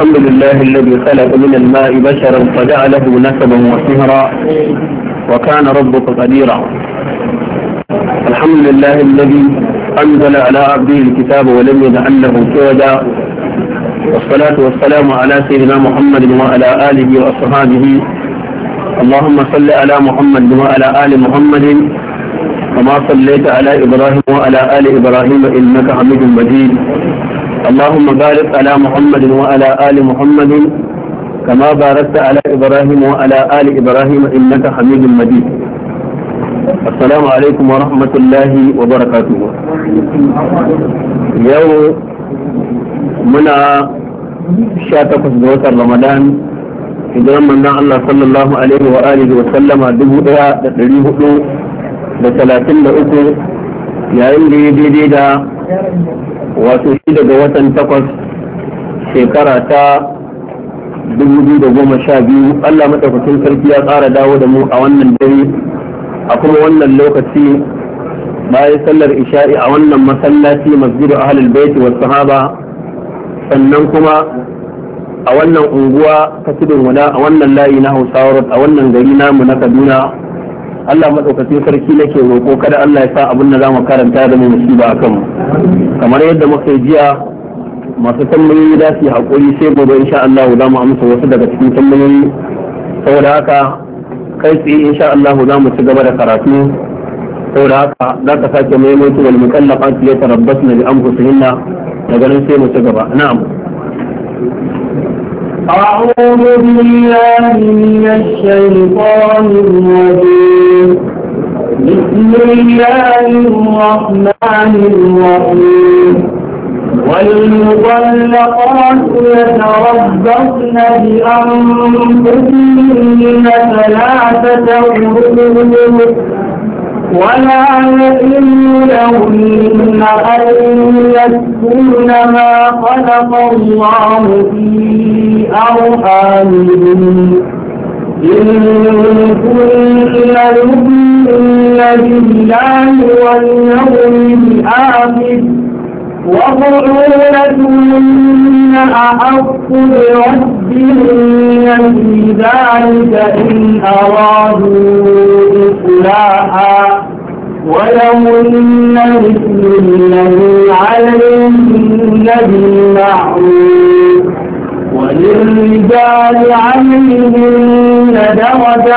الحمد لله الذي خلق من الماء بشرا فجعله نسبا وصهرا وكان ربك قديرا. الحمد لله الذي أنزل على عبده الكتاب ولم يجعل له عوجا، والصلاة والسلام على سيدنا محمد وعلى آله وأصحابه. اللهم صل على محمد وعلى آل محمد كما صليت على إبراهيم وعلى آل إبراهيم إنك حميد مجيد. اللهم بارك على محمد وعلى آل محمد كما باركت على إبراهيم وعلى آل إبراهيم إنك حميد مجيد. السلام عليكم ورحمة الله وبركاته. يوم منا شاتقس دوت رمضان hijiran manzon Allah sallallahu alaihi wa alihi wa sallama 1433 yayin da ya daidai da wato shi daga watan 8 shekara ta 2012. Allah madaukakin sarki ya tsara dawo da mu a wannan dare a kuma wannan lokaci bayan sallar isha'i a wannan masallaci masjidu ahlul bait was sahaba, sannan kuma a wannan unguwa ta tudun wada a wannan layi na Hausawa a wannan gari namu na Kaduna. Allah madaukakin sarki nake roƙo kada Allah ya sa abin da zamu karanta da mu musiba akan mu, kamar yadda muka yi jiya. Masu tambayoyi da su haƙuri sai gobe insha Allah za mu amsa wasu daga cikin tambayoyi. Saboda haka kai tsaye insha Allah za mu ci gaba da karatu. saboda haka za ka sake maimaito wal mukallafat yatarabbasna bi anfusihinna daga nan sai mu ci gaba. Na'am. أعوذ بالله من الشيطان الرجيم. بسم الله الرحمن الرحيم. والمطلقات يتربصن بأنفسهن 3 قروء ولا يحل لهن أن يكتمن ما خلق الله في أرحامهن إن كن يؤمن بالله واليوم الآخر وبعولتهن أحق بردهن في ذلك إن أرادوا إصلاحا ولهن مثل الذي عليهن بالمعروف وللرجال عليهن درجة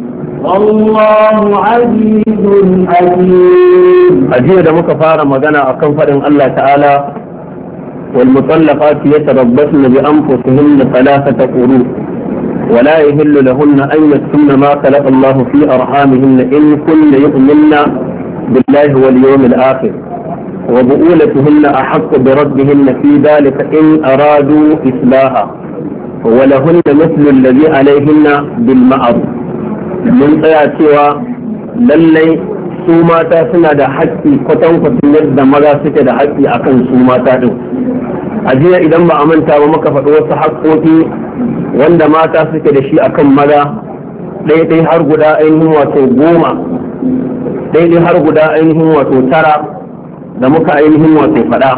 والله عزيز حكيم. أجيء دمك فار مدنا أكن فرن الله تعالى والمطلقات يتربصن بأنفسهن 3 قروء ولا يحل لهن أن يكتمن ما خلق الله في أرحامهن إن كن يؤمن بالله واليوم الآخر وبؤولتهن أحق بردهن في ذلك إن أرادوا إصلاحا ولهن مثل الذي عليهن بالمعروف. من tsaya cewa lallai su mata suna da haƙƙi kwatankwacin yadda maza suke da haƙƙi akan su mata din. A jiya idan ba a manta ba muka faɗi wasu haƙƙoƙi wanda mata suke da shi akan maza ɗaiɗai har guda ainihin wato 10, ɗaiɗai har guda ainihin wato 9 da muka ainihin wato faɗa.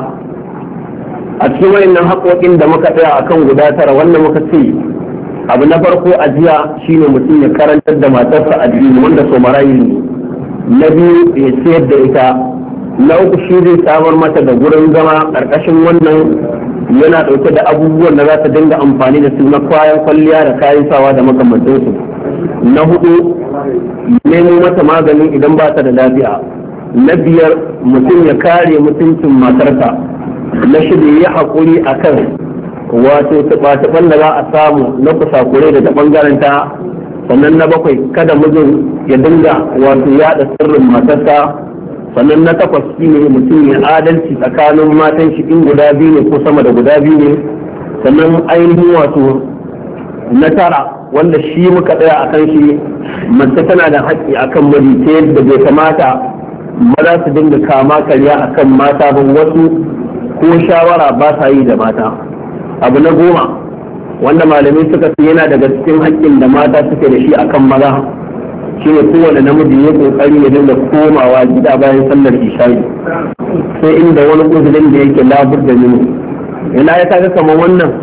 A cikin wayannan haƙƙoƙin da muka tsaya akan guda 9 wanda muka ce abu na farko a jiya shine mutum ya karantar da matarsa addini wanda so marayi ne. Na biyu ya sayar da ita. Na uku shi zai samar mata da gurin zama ƙarƙashin wannan yana ɗauke da abubuwan da za ta dinga amfani da su na kayan kwalliya da kayan sawa da makamantansu. Na 4 nemo mata magani idan ba ta da lafiya. Na 5 mutum ya kare mutuncin matarsa. Na 6 ya haƙuri a kan wato taɓa-taɓan da za a samu na kusakure da ta ɓangaren ta. Sannan na 7 kada mijin ya dinga wato yaɗa sirrin matarsa. Sannan na 8 shi ne mutum ya adalci tsakanin matan shi in guda biyu ne ko sama da guda biyu ne. Sannan ainihin wato na 9 wanda shi muka tsaya a kan shi, mace tana da haƙƙi akan miji ta yadda bai kamata maza su dinga kama karya akan mata ba, wasu ko shawara ba sa yi da mata. Abu na 10 wanda malamai suka ce yana daga cikin haƙƙin da mata suke da shi akan maza shine kowane namiji ya kokari ya dinga komawa gida bayan sallar isha'i sai inda wani uzurin da yake labur da mini. Ina ya kaga kamar wannan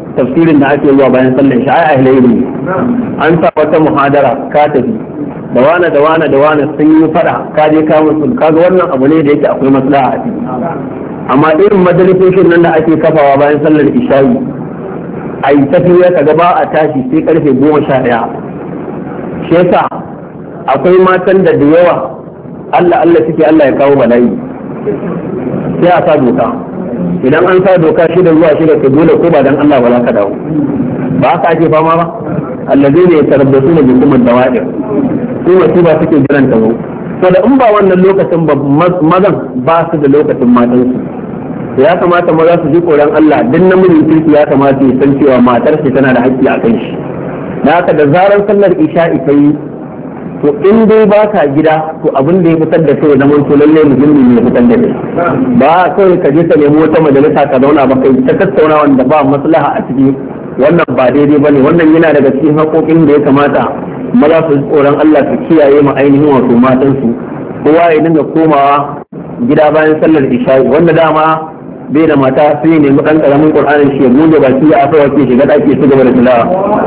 tafsirin da ake zuwa bayan sallar isha ai ahlai an sa wata muhadara ka tafi da wane sun yi fada ka je ka musu kaga wannan abu ne da yake akwai maslaha a ciki amma irin majalisoshin nan da ake kafawa bayan sallar isha'i a yi tafiya ka gaba a tashi sai karfe 11 shi yasa akwai matan da yawa Allah suke Allah ya kawo bala'i sai a sa doka idan an sa doka 6 zuwa 6 ka dole ko ba dan Allah ba za ka dawo ba haka ake fama ba allazi ne tarabbasu da hukumar dawa'ir su wasu ba suke jiran ta zo to da in ba wannan lokacin ba mazan ba su da lokacin matansu ya kamata maza su ji tsoron Allah duk namijin kirki ya kamata ya san cewa matar shi tana da haƙƙi a kan shi da haka da zarar sallar isha'i ta yi to in dai ba ka gida to abin da ya fitar da kai zaman to lallai muhimmi ne ya fitar da kai ba kawai ka je ka nemi wata majalisa ka zauna ba kai ta tattauna wanda ba maslaha a ciki wannan ba daidai bane wannan yana daga cikin haƙoƙin da ya kamata maza su ji tsoron Allah su kiyaye ma ainihin wato matansu kowa ya dinga komawa gida bayan sallar isha'i wanda dama bai da mata sai ne mu dan karamin Qur'anin shi ya goge baki ya afa wake shiga daki su gaba da tilawa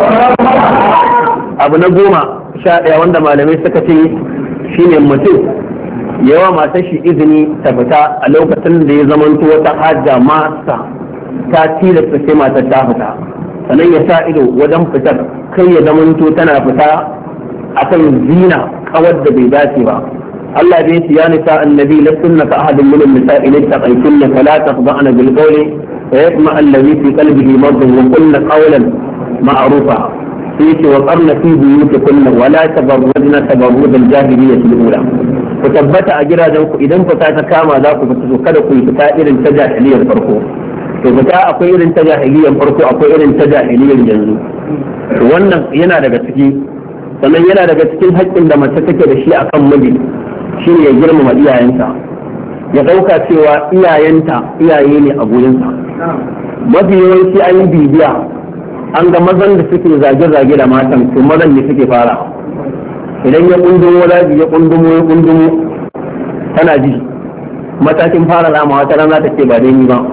abu na 11 wanda malamai suka ce shine mutum yawa matar shi izini ta fita a lokacin da ya zamanto wata hajja masa ta tilasta sai matar ta fita sannan ya sa ido wajen fitar kai ya zamanto tana fita akan zina kawar da bai dace ba Allah bai ce ya nisa annabi lastunna ka ahadin min an-nisa'i in taqaytunna fala taqba'na bil qawli wa yatma alladhi fi qalbihi maradun wa qulna qawlan ma'rufa sai ce wa qarna fi buyutikunna wa la tabarrajna tabarruj al-jahiliyyah al-ula ku tabbata a gidajen ku idan fita ta kama za ku fita kada ku yi fita irin ta jahiliyyar farko to fita akwai irin ta jahiliyyar farko akwai irin ta jahiliyyar yanzu to wannan yana daga ciki sannan yana daga cikin haƙƙin da mace take da shi akan miji shine ya girmama iyayenta ya ɗauka cewa iyayenta iyaye ne a gurinsa mafi yawanci an yi bibiya an ga mazan da suke zage-zage da matan to mazan ne suke fara idan ya kundumo laji ya kundumo tana ji matakin fara rama wata rana ta ce ba dai ni ba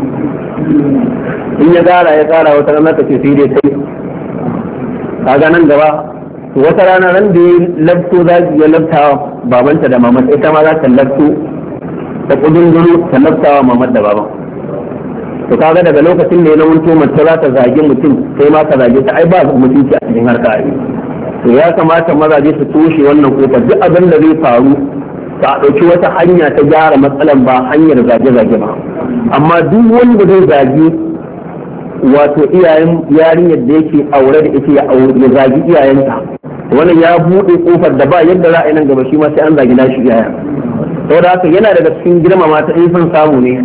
in ya tsara wata rana ta ce sai dai kai kaga nan gaba wata rana ran da ya labto zaki ya labta babanta da mamata ita ma za ta labto ta kudunduru ta labta wa mamar da baban to kaga daga lokacin da ya zamanto mace za ta zage mutum sai ma ka zage ta ai ba mutunci a cikin harka ai to ya kamata mazaje su toshe wannan kofar duk abin da zai faru ta ɗauki wata hanya ta gyara matsalan ba hanyar zage-zage ba amma duk wanda zai zage wato iyayen yarinyar da yake aure da ita ya zagi iyayenta wannan ya buɗe kofar da ba yadda za a yi nan gaba shi ma sai an zagi nashi iyayen saboda haka yana daga cikin girmama ta in son samu ne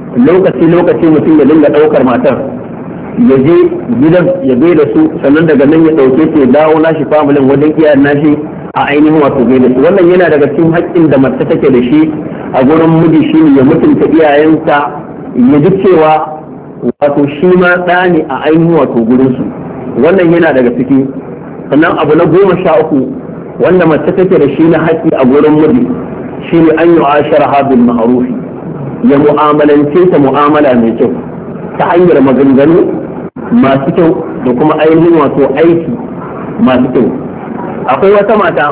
lokaci mutum ya dinga ɗaukar matar ya je gidan ya bai da su sannan daga nan ya ɗauke ta ya dawo nashi familin wajen iyayen nashi a ainihin wato bai da su wannan yana daga cikin haƙƙin da mace take da shi a gurin miji shi ne ya mutunta iyayensa ya ji cewa wato shi ma ɗa ne a ainihin wato gurinsu wannan yana daga ciki sannan abu na 13 wanda mace take da shi na haƙƙi a gurin miji shi ne an yi ashara bil ma'rufi ya mu'amalance ta mu'amala mai kyau ta hanyar maganganu masu kyau da kuma ainihin wato aiki masu kyau akwai wata mata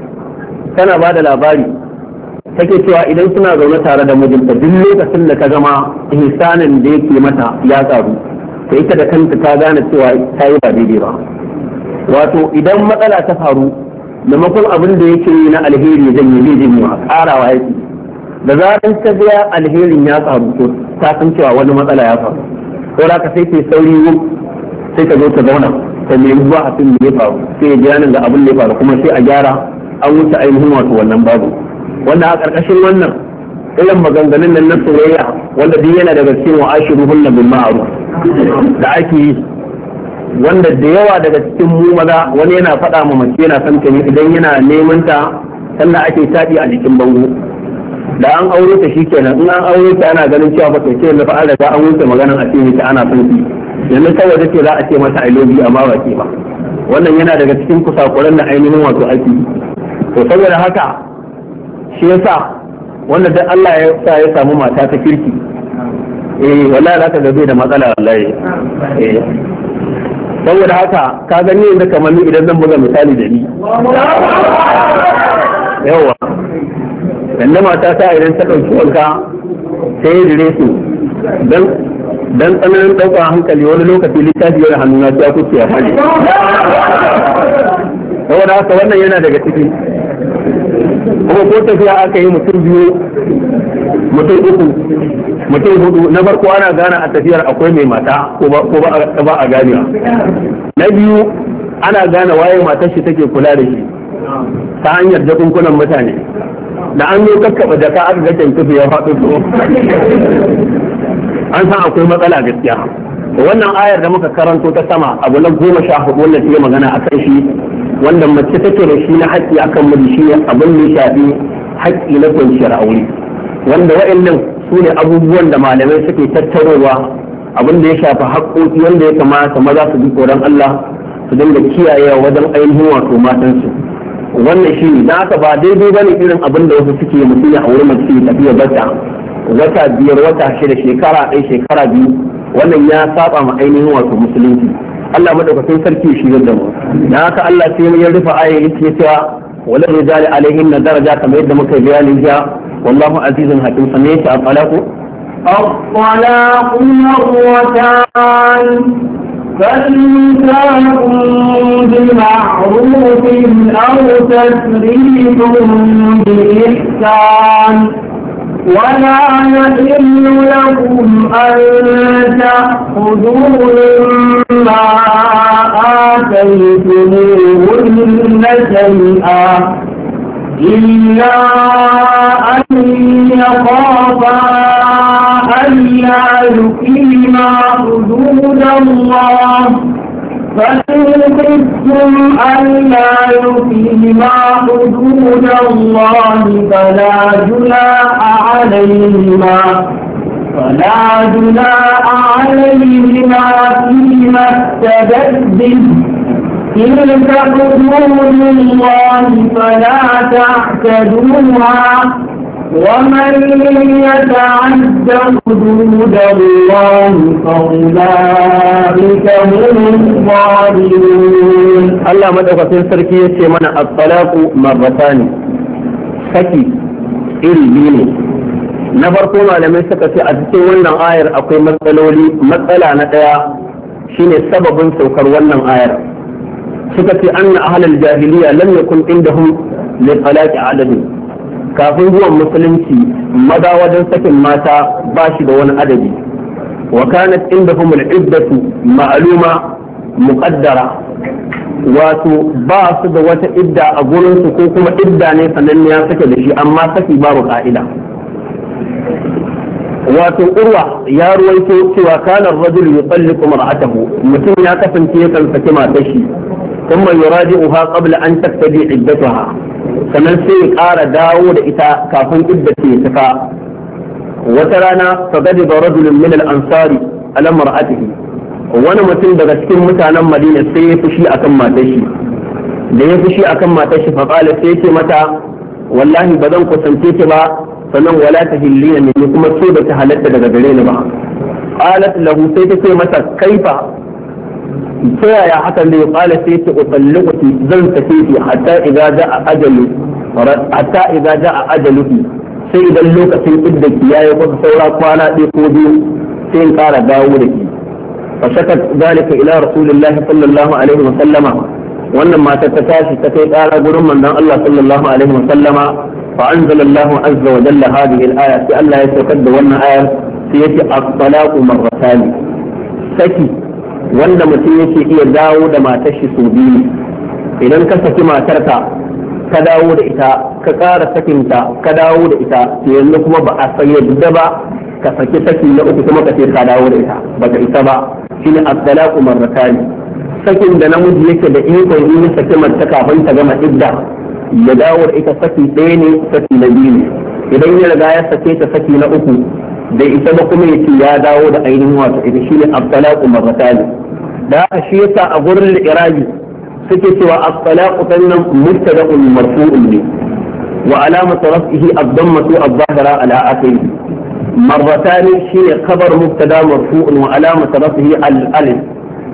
tana ba da labari take cewa idan suna zaune tare da mijinta duk lokacin da ka gama ihsanin da yake mata ya karu to ita da kanta ta gane cewa ta yi ba daidai ba wato idan matsala ta faru maimakon abin da yake yi na alheri zan yi zai wa karawa yake da zaran ta ga alherin ya karu to ta san cewa wani matsala ya faru ko da ka sai ta sauri sai ka zo ta zauna ta nemi zuwa a cikin da ya faru sai ya jira nan ga abin da ya faru kuma sai a gyara an wuce ainihin wato wannan babu wanda a ƙarƙashin wannan irin maganganun nan na soyayya wanda duk yana daga cikin wa ashiruhunna bil ma'ruf da ake yi wanda da yawa daga cikin mu maza wani yana faɗa ma mace yana son ta ne idan yana neman ta sannan ake taɗi a jikin bango da an aure ta shikenan in an aure ta ana ganin cewa ba ta ce da fa an riga an wuce maganan a ce ta ana son ki yanzu saboda ce za a ce mata I love you amma ba ke ba wannan yana daga cikin kusakuran da ainihin wato ake to saboda haka shi yasa wanda duk Allah ya sa ya samu mata ta kirki wallahi za ka ga bai da matsala wallahi saboda haka ka gani yanzu kamar ni idan zan buga misali da ni yawa yanda mata ta idan ta ɗauki wanka sai ya dire su dan tsananin ɗaukar hankali wani lokaci littafi yana hannuna ta kuce ya faɗi saboda haka wannan yana daga ciki kuma ko tafiya aka yi mutum biyu mutum uku mutum hudu na farko ana gane a tafiyar akwai mai mata ko ba a ganewa na biyu ana gane waye matar shi take kula da shi ta hanyar jakunkunan mutane da an yi kakkaba jaka aka ga kyankufi ya faɗo to an san akwai matsala gaskiya wannan ayar da muka karanto ta sama abu na 14 wanda take magana akan shi wanda mace take da shi na haƙƙi akan miji shi abin da ya shafi haƙƙi na kwanciyar aure wanda wa'annan su ne abubuwan da malamai suke tattarowa abin da ya shafi haƙƙoƙi wanda ya kamata maza su bi tsoron Allah su dinga kiyayewa wajen ainihin wato matansu wannan shi ne da haka ba daidai ba ne irin abin da wasu suke mutum ya aure mace tafiya wata biyar wata shida shekara ɗaya shekara biyu wannan ya saba ma ainihin wato musulunci Allah madaukakin sarki shi da mu da haka Allah sai ya rufe ayoyi yake cewa wala rijali alaihin na daraja kamar yadda muka bayani jiya wallahu azizun hakim sanne ta talaqu الطلاق مرتان فإمساك بمعروف أو تسريح بإحسان ولا يحل لكم أن تأخذوا مما آتيتموهن شيئا إلا أن يخافا ألا يقيما حدود الله فإن خفتم ألا يقيما حدود الله فلا جناح عليهما فيما افتدت به تلك حدود الله فلا تعتدوها ومن يتعد حدود الله فأولئك هم الظالمون. الله مدوكتين سركية من الطلاق مرتان سكي إلبيني نفرقو malamai suka ce a cikin wannan ayar akwai matsaloli matsala na daya shine sababin saukar wannan ayar suka ce anna ahlul jahiliya lam yakun indahum li talaqi adadin kafin zuwan musulunci maza wajen sakin mata ba shi da wani adadi wa kanat indahum al-iddatu ma'luma muqaddara wato ba su da wata idda a gurin su ko kuma idda ne sananniya suke da shi amma saki babu ka'ida wato urwa ya ruwaito cewa kana ar-rajulu yutalliqu mar'atahu mutum ya kasance yakan saki matar shi ثم يراجعها قبل أن تبتدي عدتها sannan sai ya ƙara dawo da ita kafin idda ce tafa wata rana fagadi da rajulun min al-ansari ala mar'atihi wani mutum daga cikin mutanen Madina sai ya fushi akan matar shi da ya fushi akan matar shi fa qala sai ce mata wallahi ba zan kusance ki ba sannan wala tahillina ne kuma ce ba ta halatta daga gare ni ba qalat lahu sai ta ce mata kaifa ta yaya hakan da ya kala sai ta utalliqu zan tafi ki hatta idza jaa ajaluki sai idan lokacin idda ki yayi ko saura kwana ɗaya ko biyu sai in ƙara dawo da ki fa shakat zalika ila rasulillahi sallallahu alaihi wa sallama wannan matar ta tashi ta kai ƙara gurin manzon Allah sallallahu alaihi wa sallama fa anzalallahu azza wa jalla hadhihi al-aya sai Allah ya saukar da wannan ayar sai yace at-talaqu marratan saki wanda mutum yake iya dawo da matar shi sau biyu idan ka saki matarka ka dawo da ita ka ƙara sakinta ka dawo da ita to yanzu kuma ba a san yadda ba ka saki saki na uku kuma ka ce ka dawo da ita ba ka isa ba shine at-talaqu marratan sakin da namiji yake da ikon yi saki mace kafin ta gama idda ya dawo da ita saki ɗaya ne saki na biyu ne idan ya riga ya sake ta saki na uku da ita ba kuma yace ya dawo da ainihin wato ita shine at-talaqu marratan da shi yasa a gurin irabi suke cewa at-talaqu tannan mubtada'un marfu'un ne wa alamatu raf'ihi ad-dammatu adh-dhahira ala akhirih marratan shine khabar mubtada marfu'un wa alamatu raf'ihi al-alif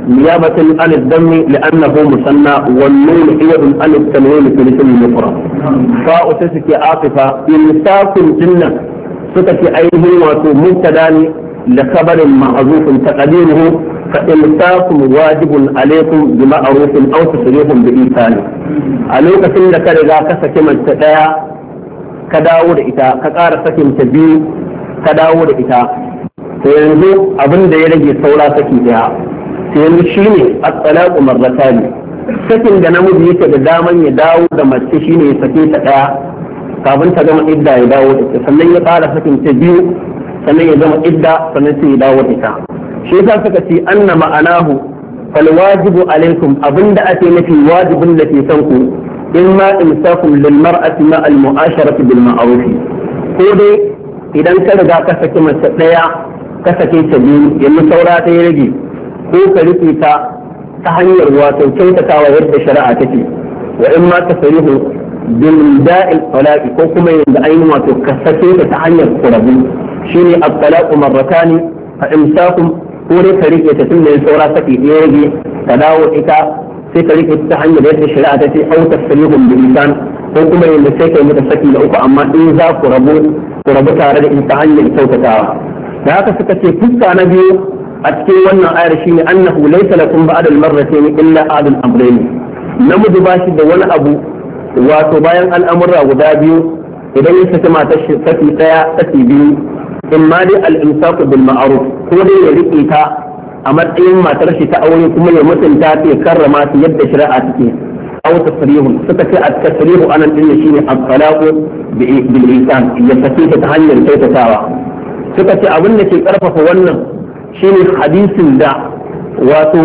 نيابة عن الدم لأنه مثنى والنون عوض عن التنوين في الاسم المفرد فاء تسكي عاطفة إمساك الجنة سكت أيضا ومبتدا لخبر محذوف تقديره فإمساك واجب عليكم بمعروف أو تسريح بإحسان عليك سنك رجا كسكمة تدايا كداود إتا كقار سكمة بي كداود إتا فينزو أبن ديرجي سولا سكي sai shi ne at-talaqu marratan sakin da namiji yake da daman ya dawo da mace shine ya sake ta daya kafin ta gama idda ya dawo da ita sannan ya fara sakin ta biyu sannan ya gama idda sannan sai ya dawo da ita shi yasa suka ce anna ma'anahu fal wajibu alaikum abinda ake nufi wajibin da ke san ku imma imsakum lil mar'ati ma al mu'asharati bil ma'ruf ko dai idan ka riga ka saki mace daya ka sake ta biyu yanzu saura ta ya rage ko ka rike ta ta hanyar wato kyautatawa yadda shari'a take wa in ma tasrihu bil da'il talaqi ko kuma yanzu ainihin wato ka sake ta hanyar kurabu shine at-talaqu marratani fa imsakum ko dai ka rike ta tunda ya saura saki ya rage ka dawo ita sai ka rike ta hanyar yadda shari'a take au tasrihu bil lisan ko kuma yanzu sai kai mata saki da uku amma in za ku rabu tare da ita hanyar kyautatawa da haka suka ce fuska na biyu a cikin wannan ayar shine annahu laysa lakum ba'da al-marratayn illa adul amrayn namiji ba shi da wani abu wato bayan al'amura guda biyu idan ya saki matar shi saki daya saki biyu in ma dai al-imsaku bil ma'ruf ko dai ya rike ta a matsayin matar shi ta aure kuma ya mutunta ta ya karrama ta yadda shari'a take aw tasrihu suka ce at-tasrihu anan din shine at-talaqu bil ihsan ya saki ta hanyar kyautatawa suka ce abin da ke karfafa wannan shine hadisin da wato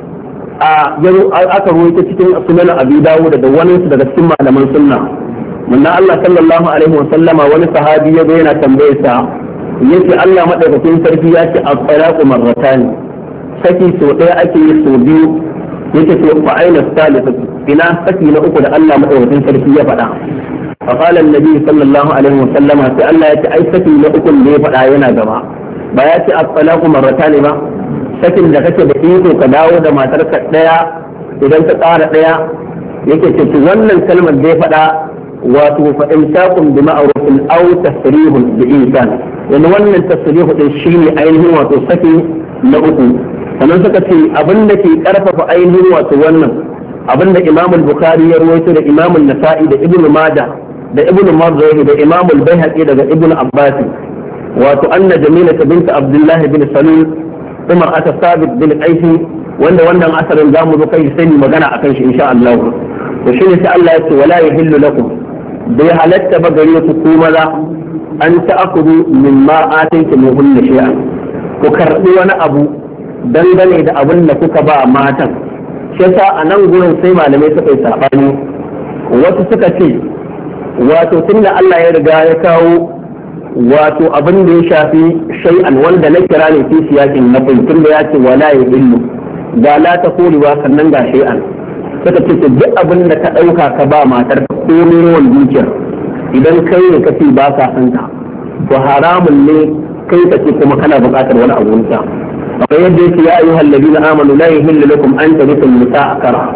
aka ruwaita cikin sunan Abi Dawud da wani su daga cikin malaman sunna manna Allah sallallahu alaihi wa sallama wani sahabi ya yana tambaye sa yace Allah madaukakin sarki ya ce at-talaqu marratan saki so daya ake yi so biyu yace to fa aina salatu ina saki na uku da Allah madaukakin sarki ya faɗa فقال النبي صلى الله عليه وسلم في الله يأتي أي سكن لأكل لي فالآينا جماعة بياتي الطلاق مرتان ما سكن لكك بإيكو كداود ما تركت ليا إذا انت قارت ليا يكي تتولى الكلمة دي فلا فإمساك بمعروف أو تسريح بإنسان يعني ولن التسريح الشيني أينه وتسكي لأكل sannan suka ce abin da ke karfafa ainihin wato wannan abin da Imam al-Bukhari ya rawaito da Imam an-Nasa'i da Ibn Majah da Ibn Marzuh da Imam al-Baihaqi daga Ibn Abbas wato anna Jamila bint Abdullah bin Salul kuma aka Sabit bin Qais wanda wannan asarin zamu zo kai sai magana akan shi insha Allah to shine sai Allah ya ce wala yahillu lakum bai halatta ba gare ku maza an ta'khudhu mimma ataytumuhunna shay'an ku karbi wani abu dangane da abin da kuka ba matan shi yasa a nan gurin sai malamai suka yi sabani wasu suka ce wato tunda Allah ya riga ya kawo wato abin da ya shafi shay'an wanda na kira ne fi siyakin na tun da ya ce wala ya illu ga la ta korewa sannan ga shay'an suka ce duk abin da ka ɗauka ka ba matar ko yawan dukiyar idan kai ne kace ba ka san ta to haramun ne kai kace kuma kana buƙatar wani abu ta فيدرك يا أيها الذين آمنوا لا يهل لكم أن ترثوا النساء كرها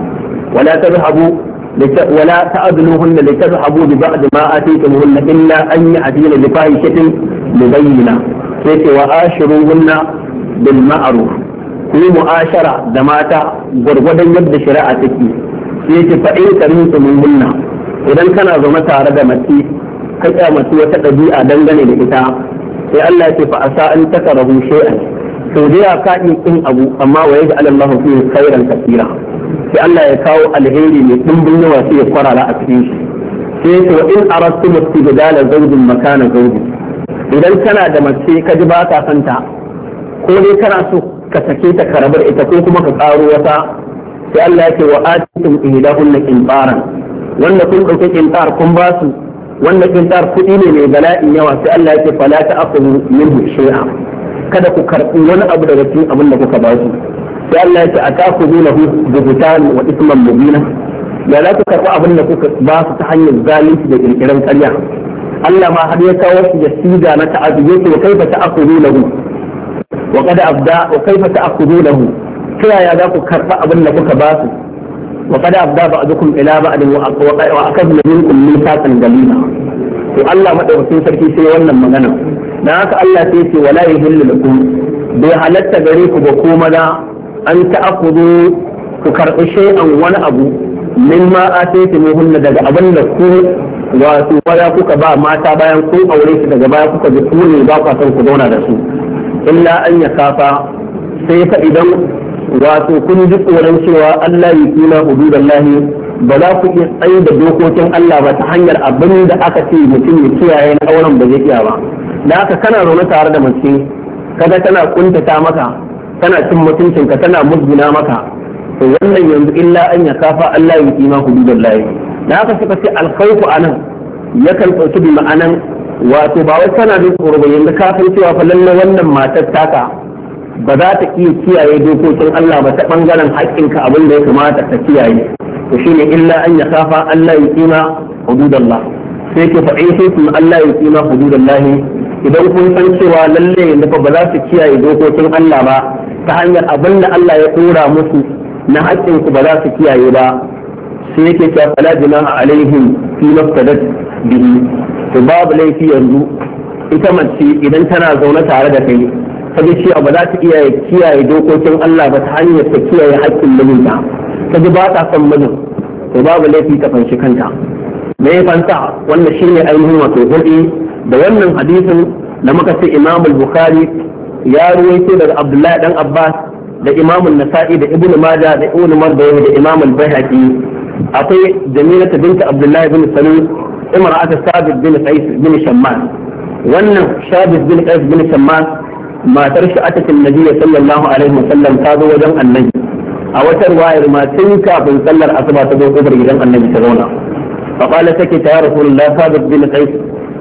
ولا تأذلوهن لتذهبوا ببعض ما آتيتموهن إلا أن يأتين بفاحشة مبينة وآشروهن بالمعروف في مؤاشرة دماتا غرغدا يبدأ شراءتك فإن كرهتموهن إذا كان زمتا رجمتي كتامتي وتقضي دنجني لإتاء فألا فأساء أن تكرهوا شيئا sau da ya kaɗi in abu amma wa yaji alallahu fi khairan kasira sai Allah ya kawo alheri mai dimbin yawa sai ya kwarara a cikin shi sai to in arastu mustibdala zawjin makana zawjin idan kana da mace ka ji ba ka santa ko dai kana so ka sake ta karabar ita ko kuma ka karo wata sai Allah ya ce wa atitum ihdahunna qintaran wanda kun dauke qintar kun ba su wanda qintar kudi ne mai bala'in yawa sai Allah ya ce fala ta'khudhu minhu shay'a kada ku karɓi wani abu daga cikin abin da kuka ba su sai Allah ya ce a taku zuna hu buhutan wa isman mubina ya za ku karɓi abin da kuka ba su ta hanyar zalunci da kirkiran ƙarya Allah ma har ya kawo su ya siga na ta'azu yake wa kaifa ta'khudhunahu wa qad abda wa kaifa ta'khudhunahu ta yaya za ku karɓa abin da kuka ba su wa qad abda ba'dukum ila ba'd wa akadna minkum mithaqan galila to Allah madaukakin sarki sai wannan magana dan haka Allah sai ce wala yahillu lakum bai halatta gare ku ba ko maza an ta'khudhu ku karɓi shay'an wani abu mimma ataytumuhunna daga abin da ku wato baya kuka ba mata bayan kun aure su daga baya kuka ji ku ne ba ku san ku zauna da su illa an ya kafa sai fa idan wato kun ji tsoron cewa Allah ya kina hududallahi ba za ku iya tsaye da dokokin Allah ba ta hanyar abin da aka ce mutum ya kiyaye na auren ba zai iya ba da haka kana zaune tare da mace kaga tana kuntata maka tana cin mutuncinka tana musguna maka to wannan yanzu illa an ya kafa Allah ya kina hududallahi da haka suka ce alkhawfu anan yakan ɗauki bi ma'anan wato ba wai kana jin tsoro ba yanzu ka san cewa fa lalle wannan matar taka ba za ta iya kiyaye dokokin Allah ba ta bangaren haƙƙinka abin da ya kamata ta kiyaye to shine illa an ya kafa Allah ya kima hududallah sai ke fa in sai Allah ya kima hududallah idan kun san cewa lalle yanzu fa ba za su kiyaye dokokin Allah ba ta hanyar abin da Allah ya dora musu na haƙƙinku ba za su kiyaye ba sai yake cewa fala junaha alaihim fi maftadat bihi to babu laifi yanzu ita mace idan tana zaune tare da kai ta ji cewa ba za ta iya kiyaye dokokin Allah ba ta hanyar ta kiyaye haƙƙin mijinta ta ji ba ta son mijin to babu laifi ta fanshi kanta me ya fanta wannan shine ainihin wato hudi da wannan hadisin da muka ce Imam al-Bukhari ya ruwaito daga Abdullahi dan Abbas da Imam an-Nasa'i da Ibn Majah da Ibn Mardawi da Imam al-Baihaqi akwai Jamila binta Abdullahi bin Salul imra'at Sabit bin Qais bin Shammas wannan Sabit bin Qais bin Shammas matar sha'atatin Nabi sallallahu alaihi wasallam ta zo wajen Annabi a wata riwayar ma tun kafin sallar asuba ta zo kofar gidan Annabi ta zauna fa qala take ta Rasulullah Sabit bin Qais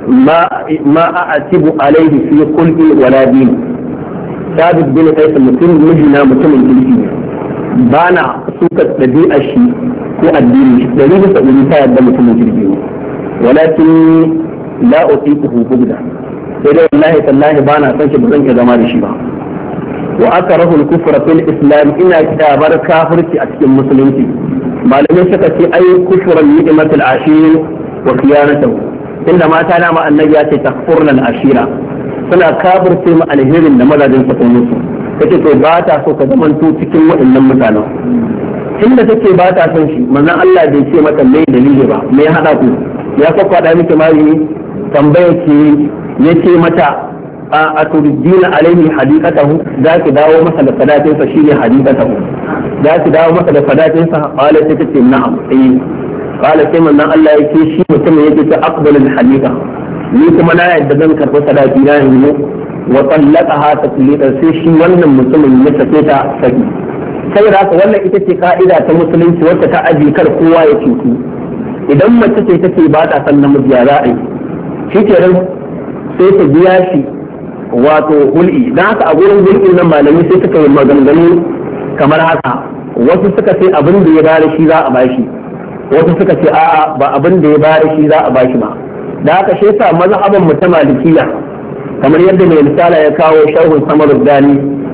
ma a'tibu alaihi fi qulbi wala din Sabit bin Qais mijina mutumin kirki ba na suka ɗabi'ar shi ko addini ɗari bisa ɗari ta yadda mutumin kirki ne walakin la utiquhu bugda sai dai wallahi tallahi ba na san shi ba zan iya zama da shi ba wa akrahu al-kufra fil islam ina kitabar kafirci a cikin musulunci malamai suka ce ai kufran ni'matul ashir wa khiyanatuhu inda mata na ma annabi ya ce takfurna al-ashira suna kafirce mu alherin da mazajin su kai musu kace to ba ta so ka zamanto cikin waɗannan mutanen inda take ba ta son shi manzon Allah bai ce mata me dalili ba me ya hada ku ya kwakwada miki mari tambaya ce yace mata a turidina alaihi hadithatahu za ki dawo masa da sadatin sa shine hadithatahu za ki dawo masa da sadatin sa qala sai tace na'am qala sai manzon Allah yake shi mutum yake ta aqbalul haditha ni kuma na yadda zan karɓi sadaki na yanzu wa tallaqaha taklida sai shi wannan mutumin ya sake ta saki saboda haka wannan ita ce ka'ida ta musulunci wacce ta aji kar kowa ya cutu idan mace ce take ba ta san namiji ya za a yi shi kenan sai ta biya shi wato hul'i dan haka a gurin hul'in nan malami sai suka yi maganganu kamar haka wasu suka ce abin da ya bada shi za a bashi wasu suka ce a'a ba abin da ya bada shi za a bashi ba da haka shi yasa mazhaban mu ta malikiya kamar yadda mai misala ya kawo sharhun samarud dani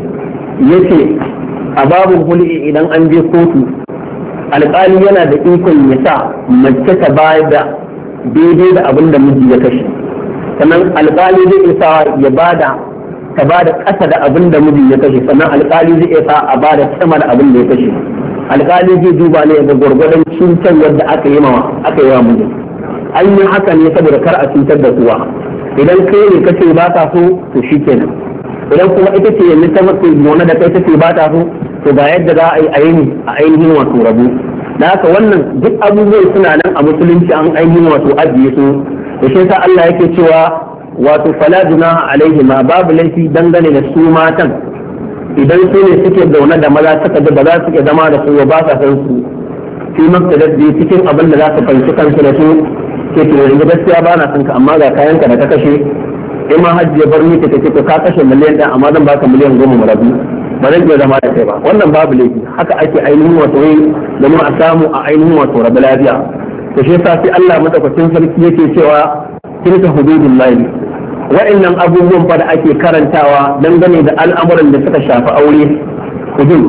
yace a babin hul'i idan an je kotu alƙali yana da ikon ya sa mace ta bayar da daidai da abin da miji ya kashe sannan alƙali zai isa ya bada ta bada ƙasa da abin da miji ya kashe sannan alƙali zai isa a bada sama da abin da ya kashe alƙali zai duba ne ga gwargwadon cutar wadda aka yi wa miji an yi haka ne saboda kar a cutar da kowa idan kai ne kace ba ta so to shikenan idan kuma ita ce yanzu ta mace gona da kai take ba ta so to ga yadda za a yi a ainihin wato rabu da haka wannan duk abubuwan suna nan a musulunci an ainihin wato ajiye su da shi sa Allah yake cewa wato fala junaha alaihi ma babu laifi dangane da su matan idan su ne suke zaune da maza suka ji ba za su iya zama da su ba sa san su fi maktadaddi cikin abin da za su fanci kansu da su ke to yanzu gaskiya ba na son ka amma ga kayanka da ka kashe in ma hajji ya bar ni ka ce to ka kashe miliyan ɗaya amma zan baka miliyan 10 mu rabu ba zan iya zama da kai ba wannan babu laifi haka ake ainihin wato yi domin a samu a ainihin wato rabu lafiya to shi yasa sai Allah madaukakin sarki yake cewa tilka hududullahi wa'annan abubuwan fa da ake karantawa dangane da al'amuran da suka shafi aure hudud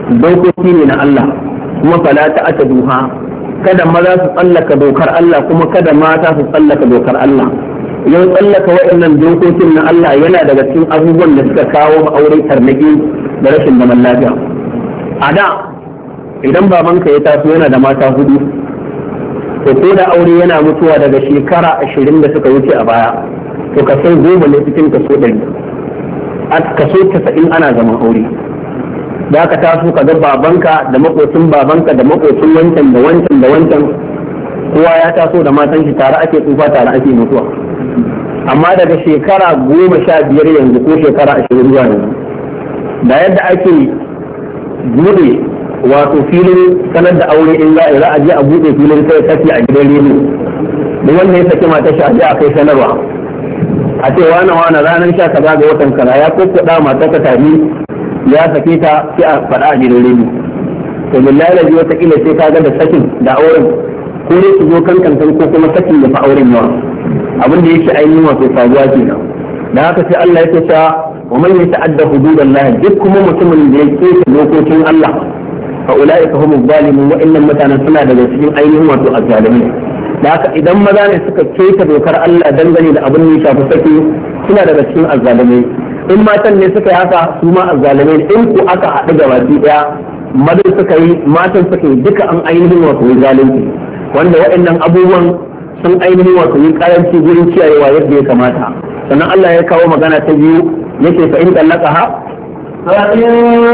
dokoki ne na Allah kuma fala ta'taduha kada maza su tsallaka dokar Allah kuma kada mata su tsallaka dokar Allah. Yau tsallaka waɗannan dokokin na Allah yana daga cikin abubuwan da suka kawo aure tarnaki da rashin zaman lafiya. A da idan babanka ya taso yana da mata hudu to ko da aure yana mutuwa daga shekara 20 da suka wuce a baya to ka san 10 ne cikin kaso 100 a kaso 90 ana zaman aure. Da ka taso ka ga babanka da makocin babanka da makocin wancan da wancan da wancan kowa ya taso da matan shi tare ake tsufa tare ake mutuwa. Amma daga shekara 15 yanzu ko shekara 20 zuwa yanzu da yadda ake bude wato filin sanar da aure in za a je a bude filin kai saki a gidan rediyo da wanda ya saki mata shi a je a kai sanarwa a ce wane ranar 10 kaza ga watan kaza ya kokkoda mata ka tari ya sake ta sai a faɗa a gidan rediyo. To billahi da wata kila sai ka ga da sakin da auren ko dai su zo kankan ko kuma sakin da fa auren yawa abin da yake ainihin wato faruwa kenan. Da haka sai Allah yake cewa wa man yata'adda hududallahi duk kuma mutumin da ya keta dokokin Allah fa ulaika humuz zalimun wa innal mutanen suna daga cikin ainihin wato azzalimai. Da haka idan maza ne suka keta dokar Allah dangane da abin da ya shafi saki suna daga cikin azzalimai. In matan ne suka yi haka su ma azzalimai. In ku aka haɗu gabaki ɗaya madan suka yi matan suka yi duka an ainihin wato zalunci wanda waɗannan abubuwan sun ainihin wato yi karanci gurin kiyayewa yadda ya kamata. Sannan Allah ya kawo magana ta biyu yake fa in tallaqaha فإن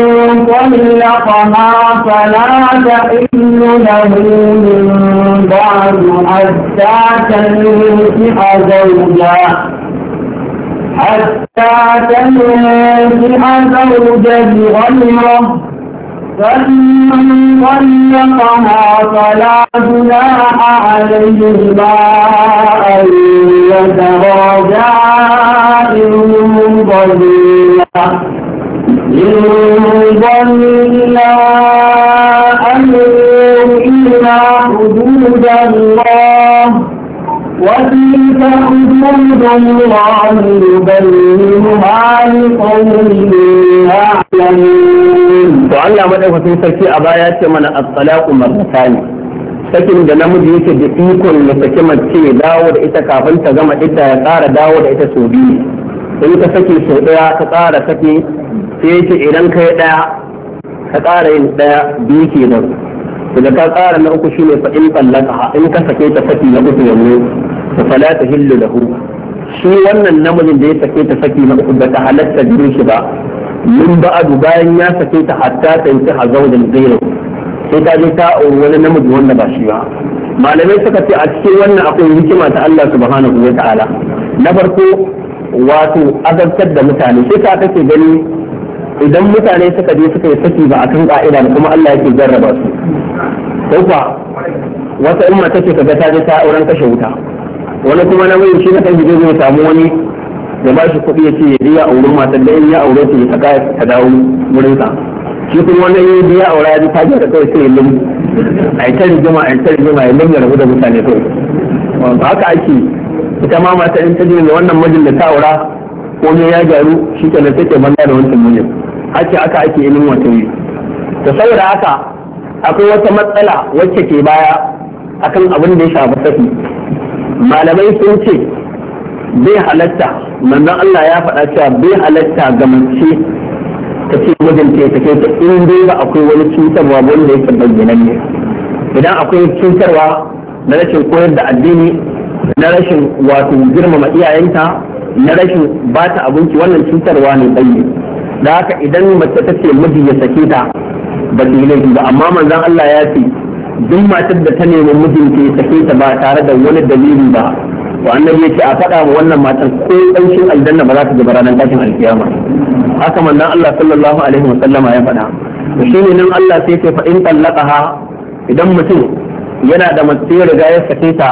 طلقها فلا تحل له من بعد حتى تنكح زوجا غيره فإن طلقها فلا جناح عليهما أن يتراجعا إن ظنا أن يقيما حدود الله وتلك حدود الله يبينها لقوم يعلمون. وعلى مدى sarki a baya ce mana at-talaqu marratan sakin da namiji yake da ikon ya saki mace ya dawo da ita kafin ta gama ita ya ƙara dawo da ita sau biyu. In ka sake sau ɗaya ka ƙara sake sai yake idan ka yi ɗaya ka ƙara yin ɗaya biyu kenan. Da ka ƙara na uku shine fa in tallaqaha in ka sake ta saki na uku yanzu fa fala tahillu lahu. Shi wannan namijin da ya sake ta saki na uku ba ta halatta gare shi ba min ba'adu bayan ya sake ta hatta ta yi ta zaujan gairu sai ta je ta auri wani namiji wanda ba shi ba. Malamai suka ce a cikin wannan akwai hikima ta Allah subhanahu wa ta'ala. Na farko wato azabtar da mutane sai ta kake gani idan mutane suka je suka yi saki ba akan ka'ida da kuma Allah yake jarraba su. Ko kuwa wata umma take kaga ta je ta auren kashe wuta wani kuma namiji shi na kan zai samu wani ya ba shi kuɗi ya ce ya biya auren matan da in ya aure ta ya saka ta dawo wurin sa. Shi kuma wani ya biya aure ya ji ta da kawai sai ya lumi a ita rigima ya lumi rabu da mutane kawai. Ba haka ake ita ma mata in ta da wannan mijin da ta aura ko ne ya gyaru shi ke nan take banda da wancan mijin aka ake ilimin wata yi. To saboda haka akwai wata matsala wacce ke baya akan abin da ya shafi saki. Malamai sun ce bai halatta manzon Allah ya faɗa cewa bai halatta ga mace ta ce mijinta ya take ta in dai ba akwai wani cutarwa wanda yake bayyana ne. Idan akwai cutarwa na rashin koyar da addini na rashin wato girmama iyayenta na rashin ba ta abinci wannan cutarwa ne bayyana. Da haka idan mace ta ce miji ya sake ta ba ta yi laifi ba amma manzon Allah ya ce duk matar da ta nemi mijinta ya sake ta ba tare da wani dalili ba to annabi ya ce a faɗa wa wannan matan ko ƙanshin aljanna ba za ta ji ranar tashin alkiyama. Haka manzon Allah sallallahu alaihi wa sallama ya faɗa. To shine nan Allah sai ce fa in tallaqaha idan mutum yana da mace ya riga ya sake ta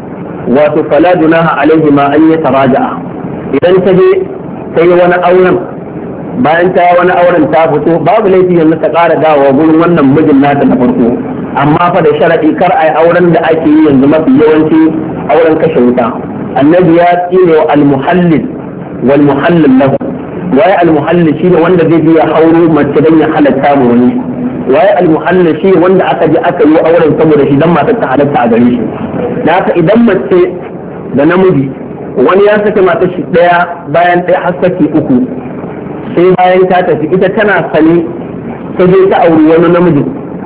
wato fala dunaha alaihi ma an yataraja'a idan ta je ta yi wani auren bayan ta yi wani auren ta fito babu laifi yanzu ta ƙara dawowa gurin wannan mijin nata na farko amma fa da sharaɗi kar a yi auren da ake yi yanzu mafi yawanci auren kashe wuta. Annabi ya tsine wa almuhallil wal muhallil lahu waye almuhallil shine wanda zai biya hauro mace dan ya halatta mu wani waye al-muhallil shi wanda aka je aka yi auren saboda shi dan matar ta halatta a gare shi da haka idan mace da namiji wani ya saki matar shi daya bayan daya har saki uku sai bayan ta tafi ita tana sani ta je ta auri wani namiji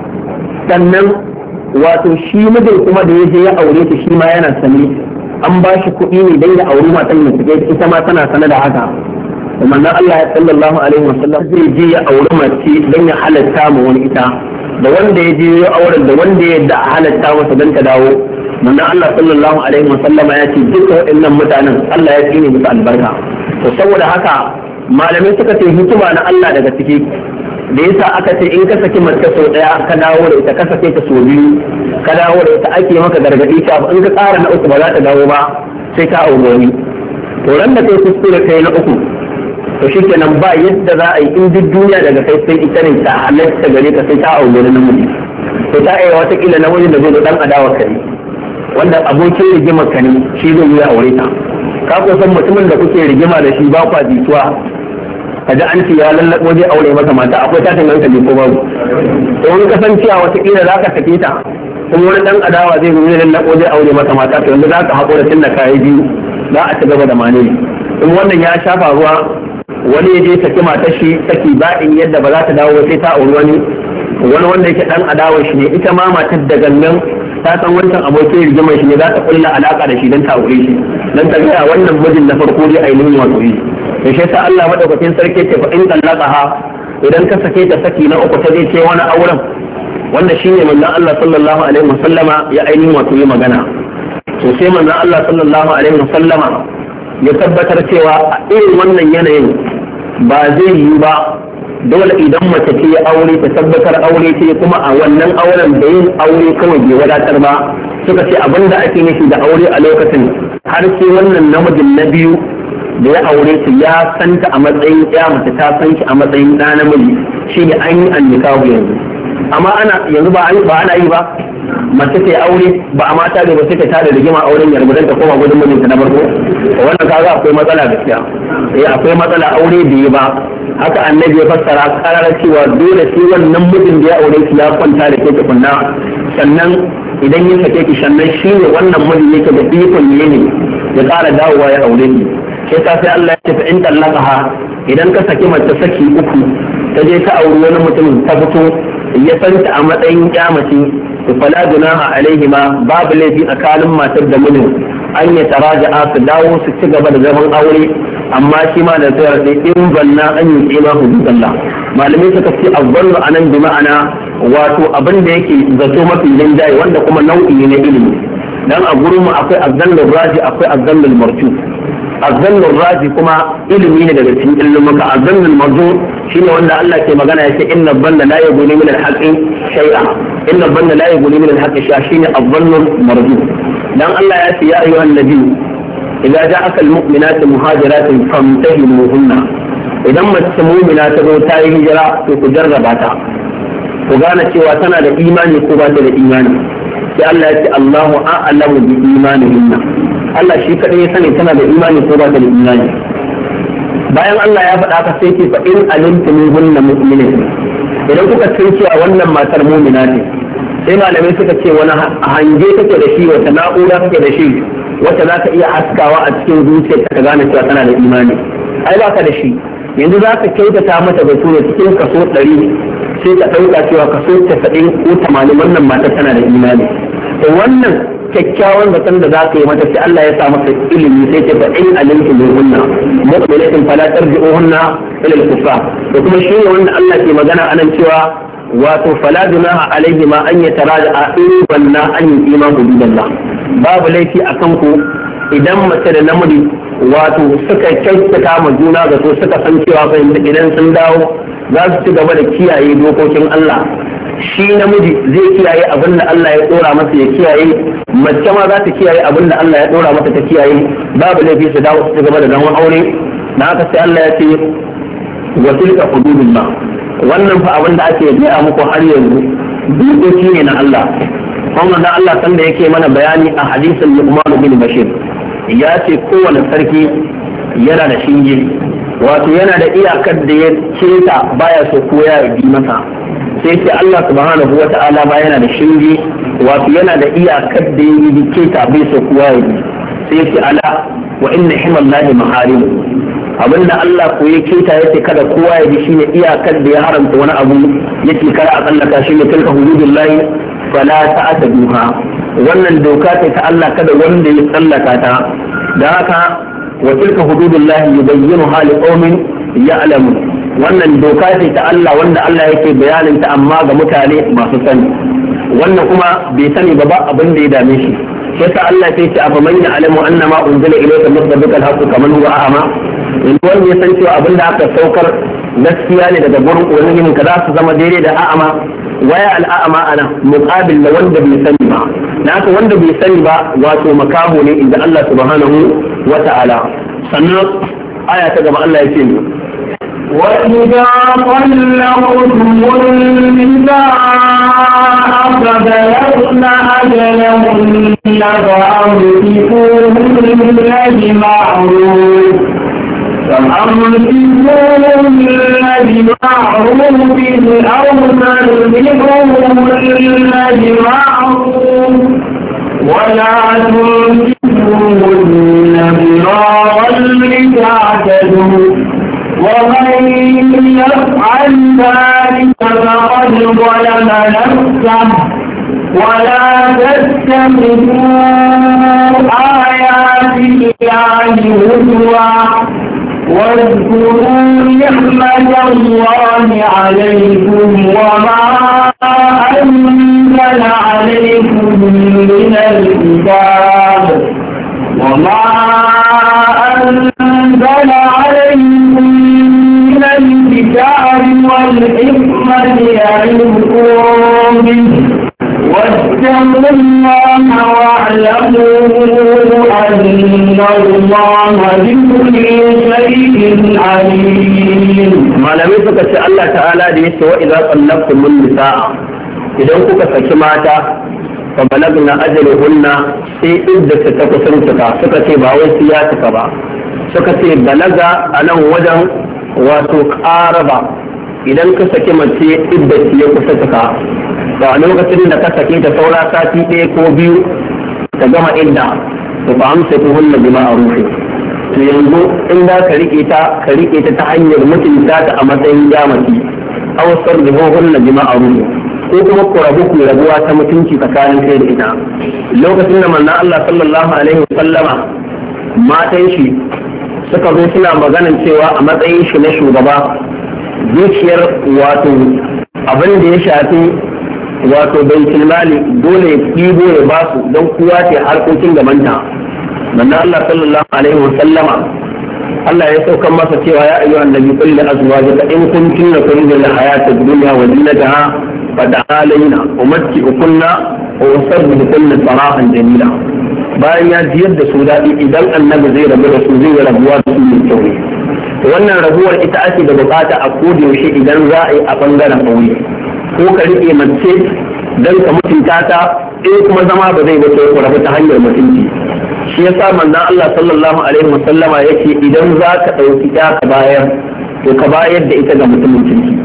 sannan wato shi mijin kuma da ya je ya aure ta shi ma yana sani an ba shi kuɗi ne dan ya auri matan da suke ita ma tana sana da haka manzon Allah sallallahu alaihi wasallam zai je ya auri mace dan ya halatta mu wani ita da wanda ya je ya aure da wanda ya da halatta masa dan ta dawo manzon Allah sallallahu alaihi wasallam ya ce duka waɗannan mutanen Allah ya tsine musu albarka to saboda haka malamai suka ce hikima na Allah daga ciki da yasa aka ce in ka saki mace sau daya ka dawo da ita ka sake ta sau biyu ka dawo da ita ake maka gargadi ta in ka tsara na uku ba za ta dawo ba sai ka aure wani to ran da kai kuskure kai na uku to shikenan ba yadda za a yi in duk duniya daga kai sai ita ne ta halatta gare ka sai ta aure wani namiji to ta iya wata kila namiji da zai zo dan adawa kai wanda abokin rigimar ka ne shi zai yi aure ta ka ko san mutumin da kuke rigima da shi ba kwa jituwa kaji an ce ya lallabo zai aure maka mata akwai tashin hankali ko babu to wani kasancewa wata kila za ka sake ta kuma wani dan adawa zai zo zai lallabo zai aure maka mata to yanzu za ka haƙura tun da kayi biyu za a ci gaba da mane in wannan ya shafa ruwa wani ya je saki matar shi saki baɗin yadda ba za ta dawo sai ta auri wani wanda yake dan adawa shi ne ita ma matar da gangan ta san wancan abokin rigimar shi ne za ta kulla alaka da shi don ta aure shi dan ta gaya wannan mijin na farko dai ainihin wato yi da shi sa Allah madaukakin sarki ce fa in tallaqaha idan ka sake ta saki na uku ta je ce wani auren wanda shine manzon Allah sallallahu alaihi wasallama ya ainihin wato yi magana to sai manzon Allah sallallahu alaihi wasallama ya tabbatar cewa a irin wannan yanayin ba zai yi ba dole idan mace ce ya aure ta tabbatar aure ce kuma a wannan auren da yin aure kawai bai wadatar ba suka ce abinda ake nufi da aure a lokacin har sai wannan namijin na biyu da ya aure su ya santa a matsayin ya mace ta san shi a matsayin ɗa namiji shi ne an yi annikahu yanzu amma yanzu ba ana yi ba mace ta aure ba a mata da ba sai ta tada rigima auren ya rubuta ta koma gudun mijinta na farko wannan kaga akwai matsala gaskiya akwai matsala aure da yi ba haka annabi ya fassara karar cewa dole sai wannan mijin da ya aure ki ya kwanta da ke tukunna sannan idan ya sake ki sannan shi ne wannan mijin yake da ikon ne ya ƙara dawowa ya aure ki sai ta sai Allah ya ce fa in tallaqaha idan ka saki mace saki uku ta je ta auri wani mutum ta fito ya santa a matsayin kyamace to fala dunaha alaihima babu laifi tsakanin matar da mijin an ya taraja'a su dawo su ci gaba da zaman aure amma shi ma da tsayar da in banna an yi kima hududallah malamai suka ce azzannu anan bi ma'ana wato abin da yake zato mafi linjaye wanda kuma nau'i ne na ilimi dan a gurin mu akwai azzannul raji akwai azzannul marju azzannul raji kuma ilimi ne daga cikin ilmuka azzannul marju shine wanda Allah ke magana yace inna banna la yughni min al-haqqi shay'a inna banna la yughni min al-haqqi shay'a shine azzannul marju dan Allah ya ce ya ayyuhan nabi idza ja'aka al-mu'minatu muhajiratin famtahinuhunna idan mace mu'mina ta zo ta yi hijira to ku jarraba ta ku gane cewa tana da imani ko ba ta da imani sai Allah ya ce Allahu a'lamu bi imanihinna Allah shi kadai ya sani tana da imani ko ba ta da imani bayan Allah ya faɗa ka sai ce fa in alimtumuhunna mu'minatin idan kuka san cewa wannan matar mu'mina ce sai malamai suka ce wani hange take da shi wata na'ura take da shi wata za ka iya haskawa a cikin zuciyarta ka gane cewa tana da imani ai ba ka da shi yanzu za ka kyautata mata batu ne cikin kaso 100 sai ka ɗauka cewa kaso 90 ko 80 wannan matar tana da imani to wannan kyakkyawan zaton da za ka yi mata sai Allah ya sa masa ilimi sai ce fa in alimtu minhunna mu'minatin fala tarji'uhunna ila al-kufar to kuma shi ne wanda Allah ke magana anan cewa wato fala dunaha alaihi ma an yataraja'a in banna an yuqima hududallah babu laifi akan ku idan mace da namiji wato suka kyautata ma juna ga so suka san cewa fa idan sun dawo za su ci gaba da kiyaye dokokin Allah shi namiji zai kiyaye abin da Allah ya dora masa ya kiyaye mace ma za ta kiyaye abin da Allah ya dora masa ta kiyaye babu laifi su dawo su ci gaba da zaman aure na haka sai Allah ya ce wa tilka hududullah wannan fa abin da ake gaya muku har yanzu dokoki ne na Allah kuma da Allah sanda yake mana bayani a hadisin Luqman bin Bashir ya ce kowane sarki yana da shinge wato yana da iyakar da ya keta baya so ko ya bi masa sai ce Allah subhanahu wa ta'ala ba yana da shinge wato yana da iyakar da yi keta bai so kowa ya bi sai ce ala wa inna himallahi maharim abinda Allah ko ya keta yake kada kowa ya bi shine iyakar da ya haramta wani abu yake kara a tsallaka shine tilka hududullahi fala ta'taduha wannan doka ce ta Allah kada wanda ya tsallaka ta da haka wa tilka hududullahi yubayyinuha liqaumin ya'lamun wannan doka ce ta Allah wanda Allah yake bayanin ta amma ga mutane masu sani wannan kuma bai sani ba abin da ya dame shi sai ta Allah sai ce afa man ya'lamu annama unzila ilayka min rabbikal haqqu kaman huwa a'ma in wanda ya san cewa abin da aka saukar gaskiya ne daga gurin ubangijin ka za su zama daidai da a'ama waya al'a'ama ana muqabil da wanda bai sani ba na haka wanda bai sani ba wato makaho ne inda Allah subhanahu wa ta'ala sannan aya ta gaba Allah ya ce ni وإذا طلقتم النساء فبلغن أجلهن فأمسكوهن بمعروف فأمسكوهن بمعروف أو سرحوهن بمعروف ولا تمسكوهن ضرارا لتعتدوا ومن يفعل ذلك فقد ظلم نفسه ولا تتخذوا آيات الله هزوا واذكروا نعمة الله عليكم وما أنزل عليكم من الكتاب والحكمة يعظكم به واتقوا الله واعلموا أن الله بكل شيء عليم. ما لم يسكت الله تعالى ليس وإذا طلقتم النساء إذا كنت سكماتا فبلغنا أجلهن في عدة تكسرتك سكتي باوي سياتك با سكتي بلغ أنا وجه وتقارب idan ka saki mace idda ya kusa taka ba a lokacin da ka sake ta saura sati ɗaya ko biyu ta gama idda to ba amsa ku hunna bi ma'ruf to yanzu in da ka rike ta ta hanyar mutunta ta a matsayin jama'i aw sarrihu hunna bi ma'ruf ko kuma ku rabuwa ta mutunci tsakanin kai da ita lokacin da manzon Allah sallallahu alaihi wasallama matan shi suka zo suna maganan cewa a matsayin shi na shugaba zuciyar wato abin da ya shafi wato baitul mali dole ya ɗibo ya ba su don kuwa ce harkokin gabanta manzo Allah sallallahu alaihi wa sallama Allah ya saukar masa cewa ya ayyuha annabi qul li azwajika in kuntunna turidna al-hayata ad-dunya wa zinataha fata'alayna umatti'ukunna wa usarrihukunna sarahan jamila bayan ya jiyar da su daɗi idan annabi zai rabu da su zai rabuwa da su mai kyau ne wannan rabuwar ita ake da bukata a yaushe idan za a yi a bangaren aure ko ka rike mace don ka mutunta ta in kuma zama ba zai bace ku rabu ta hanyar mutunci shi yasa manzon Allah sallallahu alaihi wasallama yake idan za ka dauki ta ka bayar to ka bayar da ita ga mutumin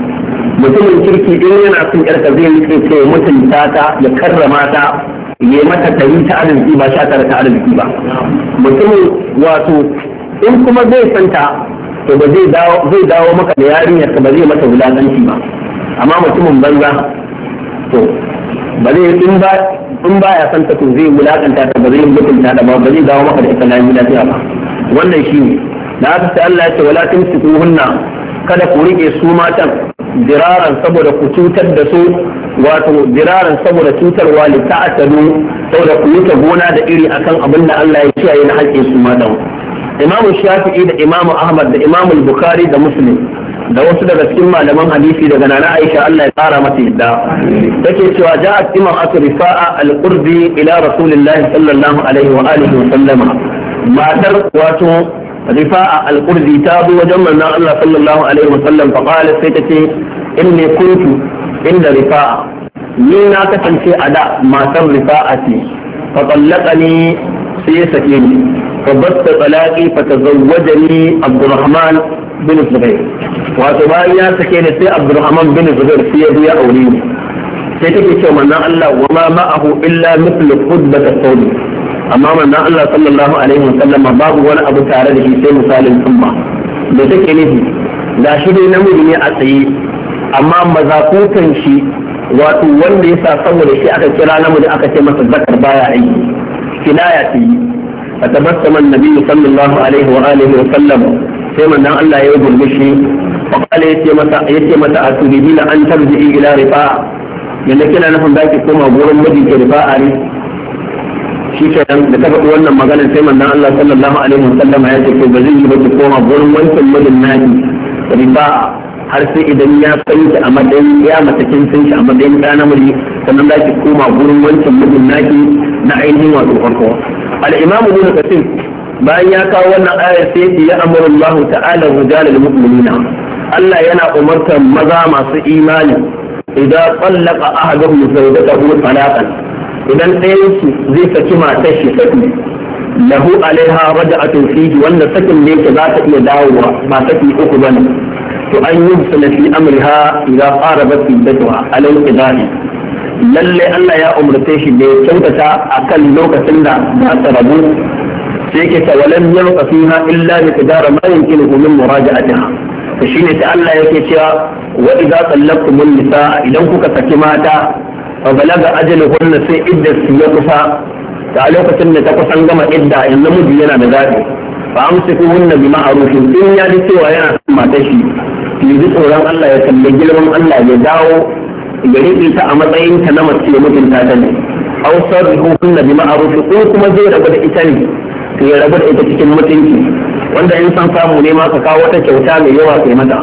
kirki in yana son yarka zai rike ce mutunta ta ya karrama ta ya mata tari ta arziki ba sha tare ta arziki ba mutumin wato in kuma zai santa to ba zai dawo maka da yarinyar ka ba zai mata wulakanci ba amma mutumin banza to ba zai in ba ya santa to zai wulakanta ta ba zai mutunta da ba zai dawo maka da ita lafiya lafiya ba wannan shine da haka sai Allah ya ce wala tumsikuhunna kada ku rike su matan diraran saboda ku cutar da su wato diraran saboda cutarwa li ta'tadu saboda ku yi ta gona da iri akan abin da Allah ya kiyaye na haƙƙin su matan Imam Shafi'i da Imam Ahmad da Imam Bukhari da Muslim da wasu daga cikin malaman hadisi daga Nana Aisha Allah ya tsara mata yadda take cewa ja'at imam Rifa'a al-Qurdi ila Rasulillahi sallallahu alaihi wa alihi wa sallama matar wato Rifa'a al-Qurdi ta zo wajen manzon Allah sallallahu alaihi wa sallam fa qalat sai tace inni kuntu inda Rifa'a ni na kasance a da matar Rifa'a ce fa tallaqani sai ya sake ni فبث طلاقي فتزوجني عبد الرحمن bin Zubair wato bayan ya sake ni sai Abdurrahman bin Zubair sai ya biya aure ni sai take cewa manzon Allah wa ma ma'ahu illa mithlu khutbat as-sawd amma manzon Allah sallallahu alaihi wasallam babu wani abu tare da shi sai misalin tsumma da take nufi da shi dai namiji ne a tsaye amma mazakutan shi wato wanda ya sa saboda shi aka kira namiji aka ce masa zakar baya aiki kinaya ce فتبسم النبي صلى الله عليه وآله وسلم سيما أن الله يقول بشي وقال يتي متى أتريدين أن ترجعي إلى رفاع لأن كنا نحن ذاك كما أقول مجي كرفاع علي shi ke nan da ta faɗi wannan maganar sai manzon Allah sallallahu alaihi wasallam ya ce ba zai yi ba ki koma gurin wancan mijin naki riba har sai idan ya san ki a matsayin ya mata kin san shi a matsayin ɗa namiji sannan za ki koma gurin wancan mijin naki na ainihin wato farko al-imam ibn kathir bayan ya kawo wannan ayar sai ya amuru Allah ta'ala rijalul mu'minina Allah yana umartar maza masu imani idan tallaqa ahaduhum zawjatahu talaqan idan ɗayan su zai saki matar shi saki lahu alaiha raja'atun fihi wanda sakin ne ke za ta iya dawowa ba saki uku bane to an yi sunna fi amriha idan qarabat iddatuha alal qidani lalle Allah ya umarce shi da ya kyautata akan lokacin da za ta rabu sai ke ta walan yabqa fiha illa bi qadar ma yumkinuhu min muraja'atiha to shine sai Allah yake cewa wa idza tallaqtumun nisaa idan kuka saki mata fa balaga ajaluhunna sai idda su ya kusa ta lokacin da ta kusan gama idda yanzu miji yana da zabi fa amsikuhunna bi ma'rufin in ya ji cewa yana son matar shi yi tsoron Allah ya kalli girman Allah ya dawo ya riƙe ta a matsayin ta na mace mutunta ta ne aw sarrihuhunna bi ma'ruf ko kuma zai rabu da ita ne to ya rabu da ita cikin mutunci wanda in san samu ne ma ka kawo wata kyauta mai yawa kai mata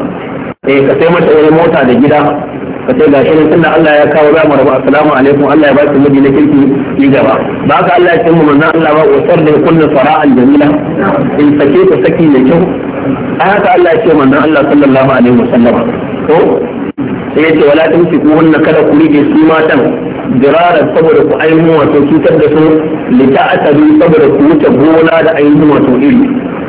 ka sai mata wani mota da gida ka ce gashi ne tunda Allah ya kawo za mu rabu assalamu alaikum Allah ya ba ki miji na kirki yi gaba ba ka Allah ya ce mu manzon Allah ba wasar da kullu fara'an jamila in sake ta saki da kyau haka Allah ya ce manzon Allah sallallahu alaihi wasallam to sai ya ce wala tumsiku hunna kada ku rike su matan dirarar saboda ku ainihin wato cutar da su lita'atabi saboda ku wuce gona da ainihin wato iri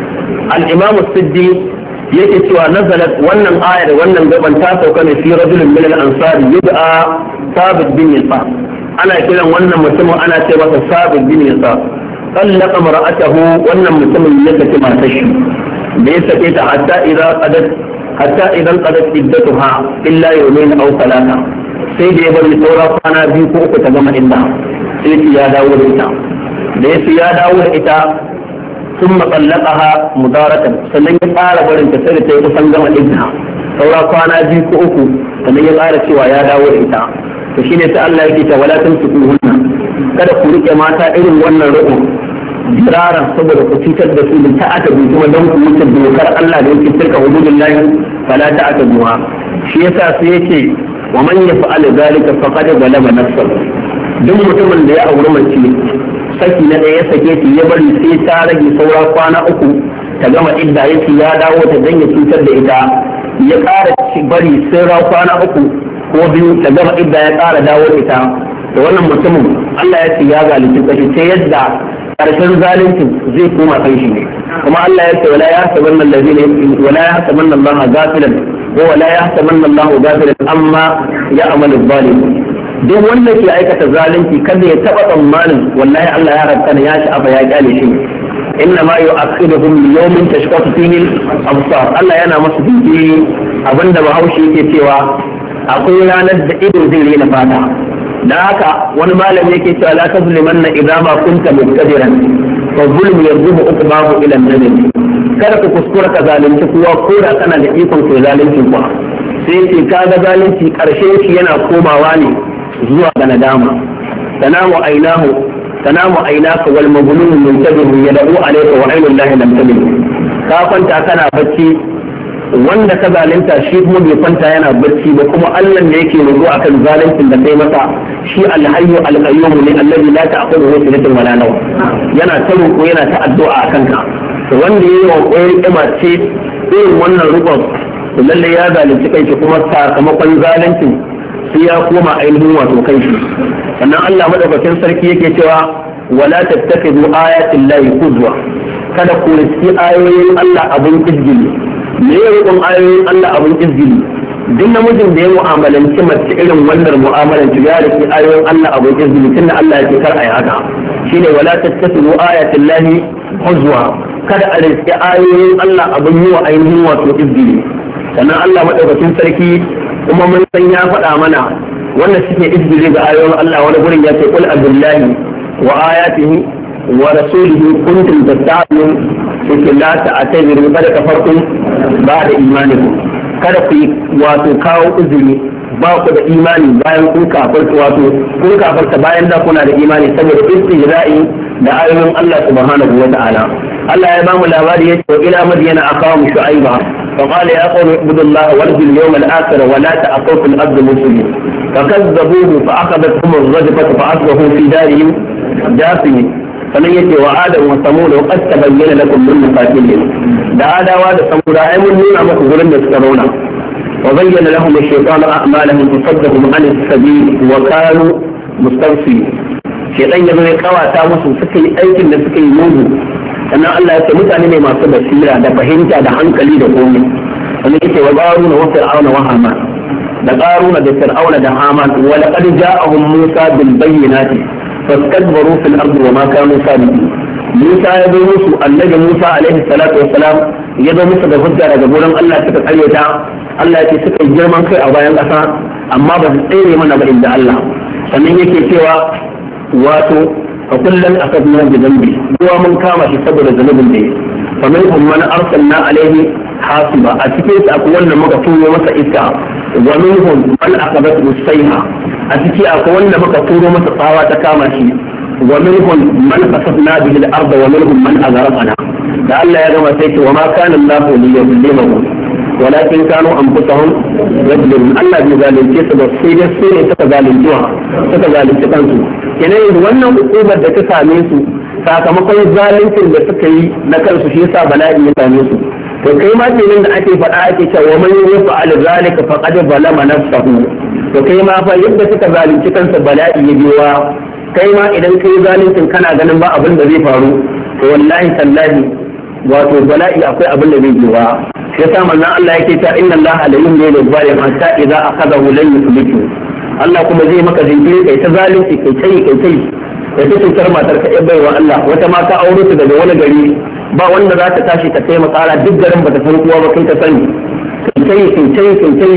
al-imam as-siddi yake cewa nazalat wannan ayar wannan gaban ta sauka ne fi rajulin min al-ansari yud'a sabit bin yasa ana kiran wannan mutumin ana ce masa sabit bin yasa طلق امرأته wannan mutumin ya saki matar shi da ya sake ta hatta idan qadat iddatuha illa yawmin aw thalatha sai da ya bari saura kwana biyu ko uku ta gama idda sai ya dawo da ita da ya dawo da ita ثم طلقها مدارة sannan ya ƙara barin ta sai ta yi kusan gama idda saura kwana biyu ko uku sannan ya ƙara cewa ya dawo da ita to shine sai Allah yake ta wala tumsikuhunna kada ku rike mata irin wannan ruku jiraran saboda ku cutar da su da ta'ata bi kuma don ku wuce dokar Allah da yake tilka hududillahi fala ta'ata duha shi yasa sai yake wa man yaf'al zalika faqad zalama nafsahu duk mutumin da ya auri mace saki na ɗaya ya sake ta ya bari sai ta rage saura kwana uku ta gama idda yake ya dawo ta dan ya cutar da ita ya ƙara bari saura kwana uku ko biyu ta gama idda ya ƙara dawo ita da wannan mutumin Allah ya ce ya zalunci kashi sai yadda karshen zalunci zai koma kan shi ne kuma Allah ya ce wala yahsabanna allazina wala yahsabanna Allah ghafilan wa wala yahsabanna Allah ghafilan amma ya'malu zalimun duk wanda ke aikata zalunci kada ya taba tsammanin wallahi Allah ya rabta ya shi afa ya kyale shi inna ma yu'akhiduhum li yawmin tashqatu fihi al-absar Allah yana masu dinki abinda Bahaushe yake cewa akwai ranar da ido zai rena fata da haka wani malami yake cewa la tazlimanna idza ma kunta muqtadiran fa zulmu yarjubu uqbahu ila an-nadam kada ku kuskura ka zalunci kuwa ko da kana da ikon ku zalunci kuwa sai ce kaga zalunci karshen shi yana komawa ne zuwa ga nadama tanamu aynaka wal maghlum muntabihu yad'u alayka wa aynu llahi lam tabil ka kwanta kana bacci wanda ka zalunta shi kuma bai kwanta yana bacci ba kuma Allah ne yake rubu akan zaluncin da kai masa shi al-hayyu al-qayyum ne alladhi la ta'khudhuhu sinatun wala nawm yana ta roƙo yana ta addu'a akan ka to wanda yayi wa koyar kima ce irin wannan rukun to lalle ya zalunci kai kuma sakamakon zaluncin sai ya koma ainihin wato kai shi sannan Allah madaukakin sarki yake cewa wala tattakhidhu ayatin lahi huzwa kada ku riski ayoyin Allah abun izgili me ya rukun ayoyin Allah abun izgili duk namijin da ya mu'amalanci mace irin wannan mu'amalanci ya rike ayoyin Allah abun izgili tunda Allah ya ce kar a yi haka shine wala tattasilu ayatin lahi huzwa kada a rike ayoyin Allah abun yi wa ainihin wato izgili sannan Allah madaukakin sarki kuma mun san ya faɗa mana wannan suke izgili ga ayoyin Allah wani gurin ya ce qul abillahi wa ayatihi wa rasulihi kuntum tasta'minun yake la ta'tabiru kada kafartum ba'da imanikum kada ku wato kawo uzuri ba ku da imani bayan kun kafarta wato kun kafarta bayan da kuna da imani saboda istijra'i da ayoyin Allah subhanahu wa ta'ala Allah ya bamu labari yace wa ila madyana aqamu shu'aiba fa qala ya qawmi ibudullaha warjul yawmal akhir wa la ta'qu fil ardi mufsidin fakazzabuhu fa akhadathum ar-rajfatu fa asbahu fi darihim jathimin sannan yake wa adam wa samud wa qad tabayyana lakum min masakinihim da adawa da samuda ai mun nuna muku gurin da suka rauna wa bayyana lahum ash-shaytanu a'malahum fasaddahum 'an as-sabil wa kanu mustawsirin shaytan ya zai kawata musu suka yi aikin da suka yi mugu sannan Allah ya ce mutane ne masu basira da fahimta da hankali da komai sannan yake wa qaruna wa fir'auna wa haman da qaruna da fir'auna da haman wa laqad ja'ahum musa bil bayyinati فاستكبروا في الأرض وما كانوا صادقين موسى يدو موسى النبي موسى عليه الصلاة والسلام يدو موسى da hujja daga gurin Allah suka karyata Allah yake suka yi girman kai a bayan ƙasa amma ba su tsere mana ba inda Allah sannan yake cewa wato fa kullun akadna bi dhanbi kowa mun kama shi saboda zanubin da yake fa minhum man arsalna alaihi hasiba a cikin su akwai wanda muka turo masa iska wa minhum man akabathu sayha a ciki akwai wanda muka turo masa tsawa ta kama shi wa minhum man fasafna bihi al-ardh wa minhum man aghraqna da Allah ya gama sai ce wa ma kana Allahu liyuzlimahum walakin kanu anfusahum yadlimun Allah bai zalunce su ba sai dai su ne suka zalunci kansu kenan wannan hukumar da ta same su sakamakon zaluncin da suka yi na kansu shi yasa bala'i ya same su to kai ma kenan da ake faɗa ake cewa man yaf'al zalika faqad zalama nafsahu to kai ma fa yadda suka zalunci kansa bala'i ya biyowa kai ma idan kai zaluncin kana ganin ba abin da zai faru to wallahi tallahi wato bala'i akwai abin da zai biyowa sai yasa manzon Allah yake cewa inna Allah la yumli lil zalim hatta idza akhadahu lan yuflitu Allah kuma zai maka jinkiri kai ta zalunci kai ta cutar matar ka ya baiwa Allah wata ma ka aure ta daga wani gari ba wanda za ta tashi ta kai makara duk garin ba ta san kowa ba kai ta sani kai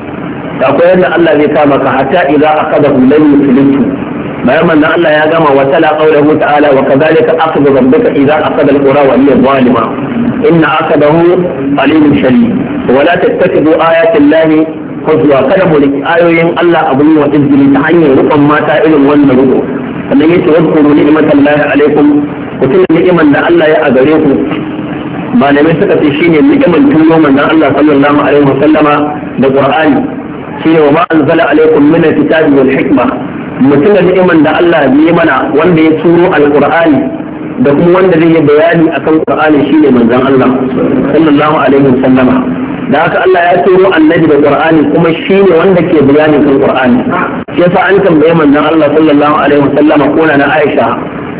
akwai yadda Allah zai kama ka hatta idza aqadahu lam yuflitu bayan manzon Allah ya gama wa tala qawluhu ta'ala wa kadhalika akhadhu rabbuka idza aqada al-qura wa hiya zalima inna aqadahu alimun shadid wa la tattakhidhu ayati llahi huzwa kada mu riki ayoyin Allah abun wa izgili ta hanyar rukun mata irin wannan ruku sannan yace wadkuru ni'matallahi alaikum ku tuna ni'iman da Allah ya a gare ku malamai suka ce shine ni'iman tuno manzon Allah sallallahu alaihi wasallama da Qur'ani shine wa ma anzala alaikum min alkitabi wal hikma mutum da ni'iman da Allah ya yi mana wanda ya turo alqur'ani da kuma wanda zai yi bayani akan qur'ani shine manzon Allah sallallahu alaihi wasallama da haka Allah ya turo annabi da qur'ani kuma shine wanda ke bayani kan qur'ani shi yasa an tambaye manzon Allah sallallahu alaihi wasallama ko na Aisha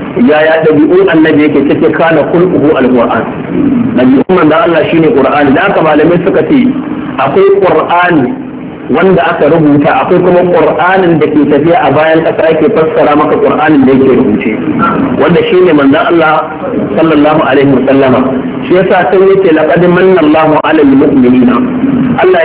ya dabi'un annabi yake take kana kulquhu alqur'an dabi'un manzon Allah shine qur'ani da haka malamai suka ce akwai qur'ani wanda aka rubuta akwai kuma qur'anin da ke tafiya a bayan ƙasa yake fassara maka qur'anin da yake rubuce wanda shine manzon Allah sallallahu alaihi wasallama shi yasa sai yace laqad manna Allahu 'alal mu'minina Allah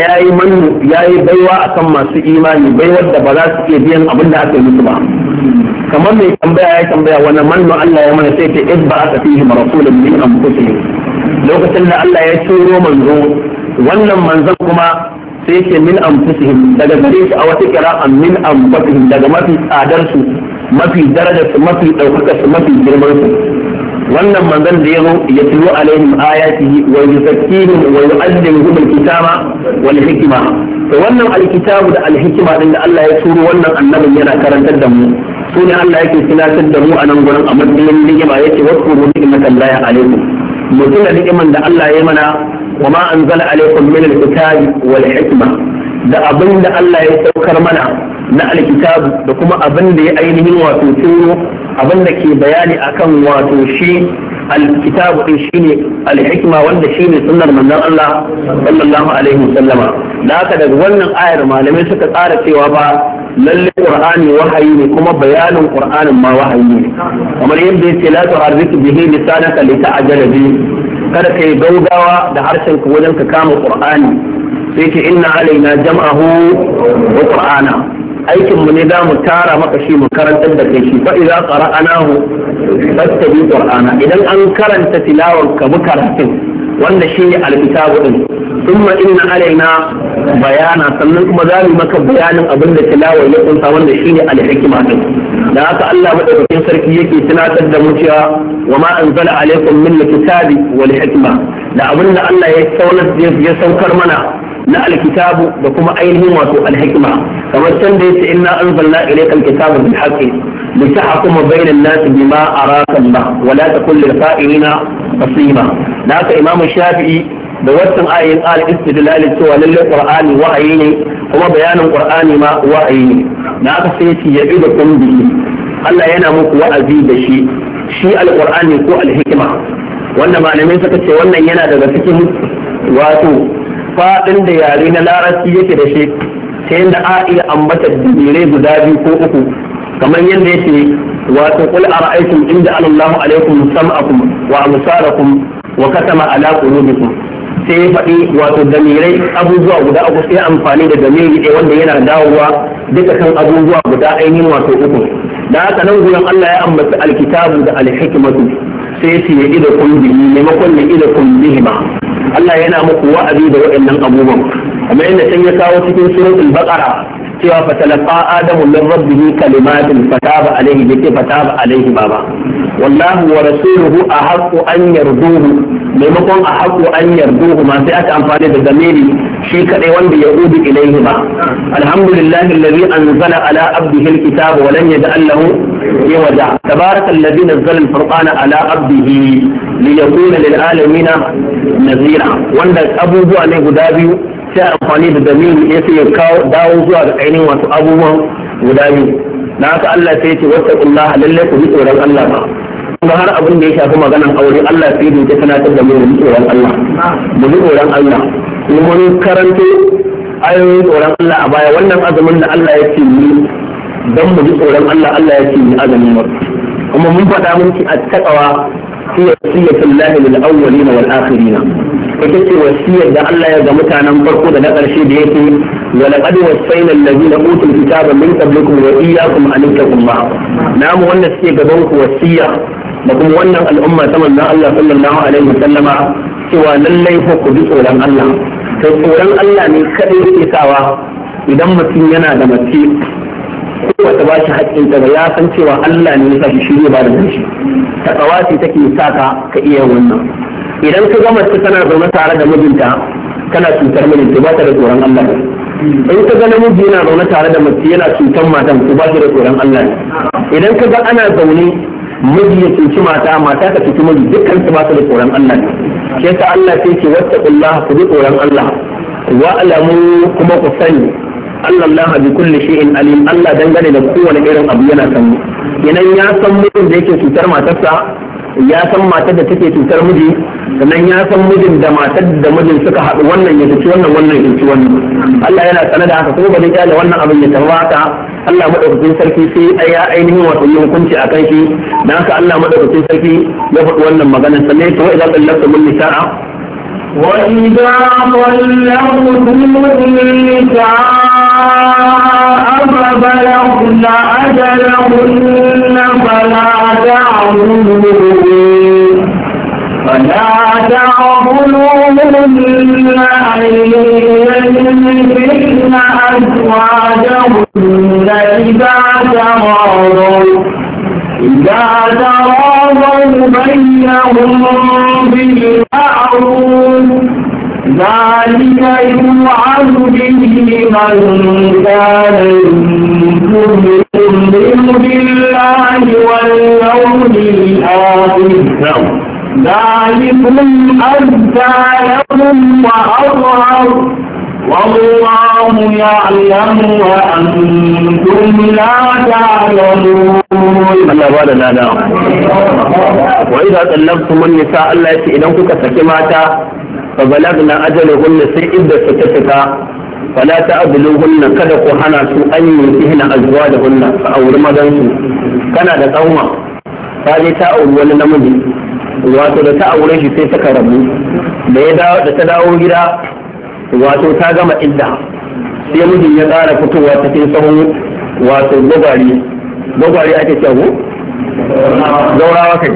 yayi baiwa akan masu imani baiwar da ba za su iya biyan abin da aka yi musu ba kamar mai tambaya wannan manno Allah ya mana sai ta idba aka fihi rasulun min anfusihim lokacin da Allah ya turo manzo wannan manzon kuma sai ce min anfusihim daga gare su a wata qira'a min anfusihim daga mafi tsadar su mafi darajar su mafi daukakar su mafi girman su wannan manzon da yazo ya tilo alaihim ayatihi wa yuzakkihim wa yu'allimuhum alkitaba wal hikma to wannan alkitabu da alhikma din da Allah ya turo wannan annabin yana karantar da mu sunan Allah yake tunatar da mu a nan gurin a matsayin ni'ima yake wadkuru ni'matallahi alaikum mutum da ni'iman da Allah ya mana وما أنزل عليكم من الكتاب والحكمة da abin da Allah ya saukar mana na alkitabu da kuma abin da ya ainihin wato turo abin da ke bayani akan wato shi alkitabu din shine alhikma wanda shine sunnar manzon Allah sallallahu alaihi wasallama da haka daga wannan ayar malamai suka tsara cewa ba lalle qur'ani wahayi ne kuma bayanin qur'anin ma wahayi ne kamar yadda yace la tuharriku bihi lisanaka lita'jala bi kada kai gaugawa da harshen ka wajen ka kama qur'ani sai ce inna alaina jam'ahu wa qur'ana aikin mu ne da mu tara maka shi mu karantar da kai shi fa idza qara'anahu fattabi qur'ana idan an karanta tilawar ka mu karatun wanda shine alkitabu din thumma inna alaina bayana sannan kuma za mu maka bayanin abin da tilawar ya kunsa wanda shine alhikma din da haka Allah madaukakin sarki yake tunatar da mu cewa wa ma anzala alaikum min alkitabi wal hikma da abin da Allah ya saukar mana na alkitabu da kuma ainihin wato alhikma kamar can da yace inna anzalna ilayka alkitaba bil haqqi litahkuma bayna an-nas bima araka Allah wa la takun lil qa'ilina qasima da haka Imam Shafi'i da wannan ayin al-istidlal cewa lalle Qur'ani wa'ayi ne kuma bayanin Qur'ani ma wa'ayi ne da haka sai yace ya'idukum bihi Allah yana muku wa'azi da shi al-Qur'ani ko al-hikma wanda malamai suka ce wannan yana daga cikin wato faɗin da yare na larabci yake da shi ta yadda a iya ambata dalilai guda biyu ko uku kamar yadda yake wato qul ara'aytum in ja'ala Allahu alaykum sam'akum wa absarakum wa katama ala qulubikum sai ya faɗi wato dalilai abubuwa guda uku sai amfani da dalili ɗaya wanda yana dawowa duka kan abubuwa guda ainihin wato uku da haka nan gurin Allah ya ambaci alkitabu da alhikmatu sai ya ida kun bihi maimakon ya ida kun bihima Allah yana muku wa'azi da waɗannan abubuwan kamar yadda can ya kawo cikin suratul baqara cewa fatalaqa adamu min rabbihi kalimatin fataba alayhi bi fataba alayhi baba wallahu wa rasuluhu ahaqqu an yarduhu maimakon ahaqqu an yarduhu ma sai aka amfani da zamiri shi kadai wanda ya udu ilayhi ba alhamdulillahi alladhi anzala ala abdihi alkitaba wa lam yaj'al lahu iwaja tabarakallazi nazzala alfurqana ala abdihi liyakuna lil'alamin nazira wanda abubuwa ne guda biyu sai amfani da damiri ya sai ya kawo dawo zuwa ga ainihin wasu abubuwan guda biyu na haka Allah sai ce wattaqullaha lalle ku ji tsoron Allah ba kuma har abin da ya shafi maganan aure Allah sai ya ce tana da mu ji tsoron Allah mu ji tsoron Allah kuma mun karanto ayoyin tsoron Allah a baya wannan azumin da Allah ya ce ni dan mu ji tsoron Allah Allah ya ce ni azumin kuma mun faɗa mun ci attaqwa هي وصية الله للأولين والآخرين فتكي وصية ده الله يزمتها ننفرقوا ده نقل شيء بيكي ولقد وصينا الذين أوتوا الكتاب من قبلكم وإياكم أن اتقوا الله نعم وانا سيئ قبوك وصية لكم وانا الأمة تمنى الله صلى الله عليه وسلم سوى للي فوق بسولا الله فسولا الله من كأي إساوة إذا متين ينادى متين kowace ba shi haƙƙinta ba ya san cewa Allah ne ya shi ne ba da shi takawa ce take sa ka iya wannan idan ka gama ta tana zaune tare da mijinta kana cutar mijinta ba ta da tsoron Allah in ka ga namiji yana zaune tare da mace yana cutar matan ko ba shi da tsoron Allah idan ka ga ana zaune miji ya cuci mata ka cuci miji dukkan su ba su da tsoron Allah shi yasa Allah sai ce wattaqullaha ku ji tsoron Allah wa alamu kuma ku sani Allah bi kulli shay'in alim Allah dangane da kowane irin abu yana sani idan ya san mijin da yake cutar matarsa ya san matar da take cutar miji sannan ya san mijin da matar da mijin suka haɗu wannan ya cuci wannan ya cuci wannan Allah yana sanar da haka kuma ba zai kyale wannan abin ya tabbata Allah madaukakin sarki sai ya ainihin wato yin hukunci akan shi dan haka Allah madaukakin sarki ya faɗi wannan magana sannan ya ce wa idan allaka min nisa'a وإذا طلقتم النساء فبلغن أجلهن فلا تعضلوهن أن ينكحن أزواجهن إذا تراضوا بينهم بالمعروف ذلك يوعظ به من كان يؤمن بالله واليوم الآخر ذلكم أزكى لكم وأطهر والله يعلم وأنتم لا تعلمون الله بعد لا وإذا idza tallaqtumun nisa Allah yace idan kuka saki mata fa balagna ajaluhunna sai idda su ta fita fala ta'dhuluhunna kada ku hana su an yutihna azwajuhunna fa auri madan su kana da tsauma ta je ta auri wani namiji wato da ta aure shi sai suka rabu da ta dawo gida wato ta gama idda sai mijin ya ƙara fitowa cikin sahun wato gwagwari ake cewa gaurawa kai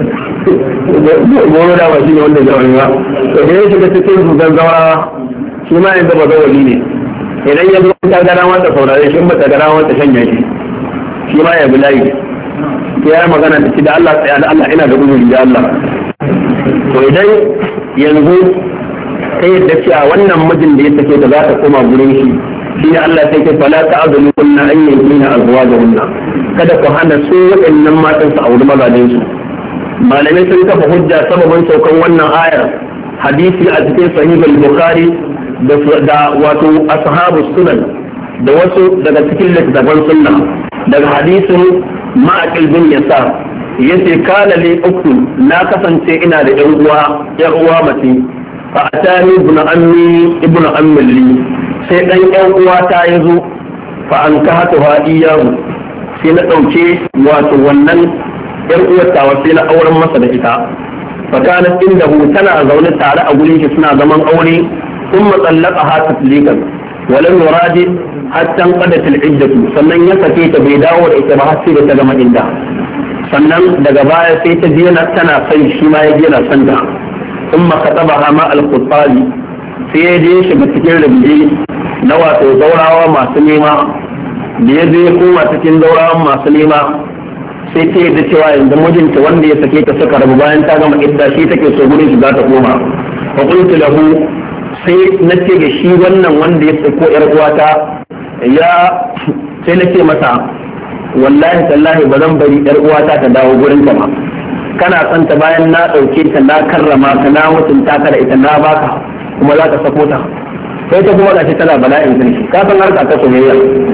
goro da ba shi ne wanda zaune ba to da ya shiga cikin zugan gaurawa shi ma yanzu ba gawali ne idan ya zo ta gara wata saurare shi ba ta gara wata shanya shi ma ya bi layi sai ya magana da shi da Allah tsaya da Allah ina da uzuri da Allah to idan yanzu sai yadda cewa wannan mijin da ya sake da za ta koma gurin shi shi ne Allah sai ke fala ta'dulu kunna an yankina azwajuhunna kada ku hana su waɗannan matan su auri mazajen su malamai sun kafa hujja sababin saukan wannan ayar hadisi a cikin sahih al-bukhari da wato ashabu sunan da wasu daga cikin littattafan sunna daga hadisin ma'aqil bin yasar yace kana li uktu na kasance ina da yan uwa mace fa atani ibn ammi li sai dan yan uwa ta yazo fa an kahatu ha iyahu sai na dauke wato wannan yar uwar ta sai na auren masa da ita fa kana indahu tana zaune tare a gurin shi suna zaman aure kuma tsallaqaha tasliqan ولم يراجع حتى انقضت العدة sannan ya sake ta bai dawo da ita ba har sai da ta gama idda sannan daga baya sai ta je tana sai shi ma ya je na san ta kuma katabaha ma al-quttali sai ya je shiga cikin rubuce na wato zaurawa masu nema da ya je koma cikin zaurawan masu nema sai ta yadda cewa yanzu mijinta wanda ya sake ta suka rabu bayan ta gama idda shi take so gurin shi za ta koma fa qultu lahu sai na ce ga shi wannan wanda ya tsako yar uwata ya sai na ce masa wallahi tallahi ba zan bari yar uwata ta dawo gurin ta ma kana son ta bayan na dauke ta na karrama ka na mutunta ka da ita na baka kuma za ka sako ta sai ta kuma gashi tana bala'in sarki ka san harka ta soyayya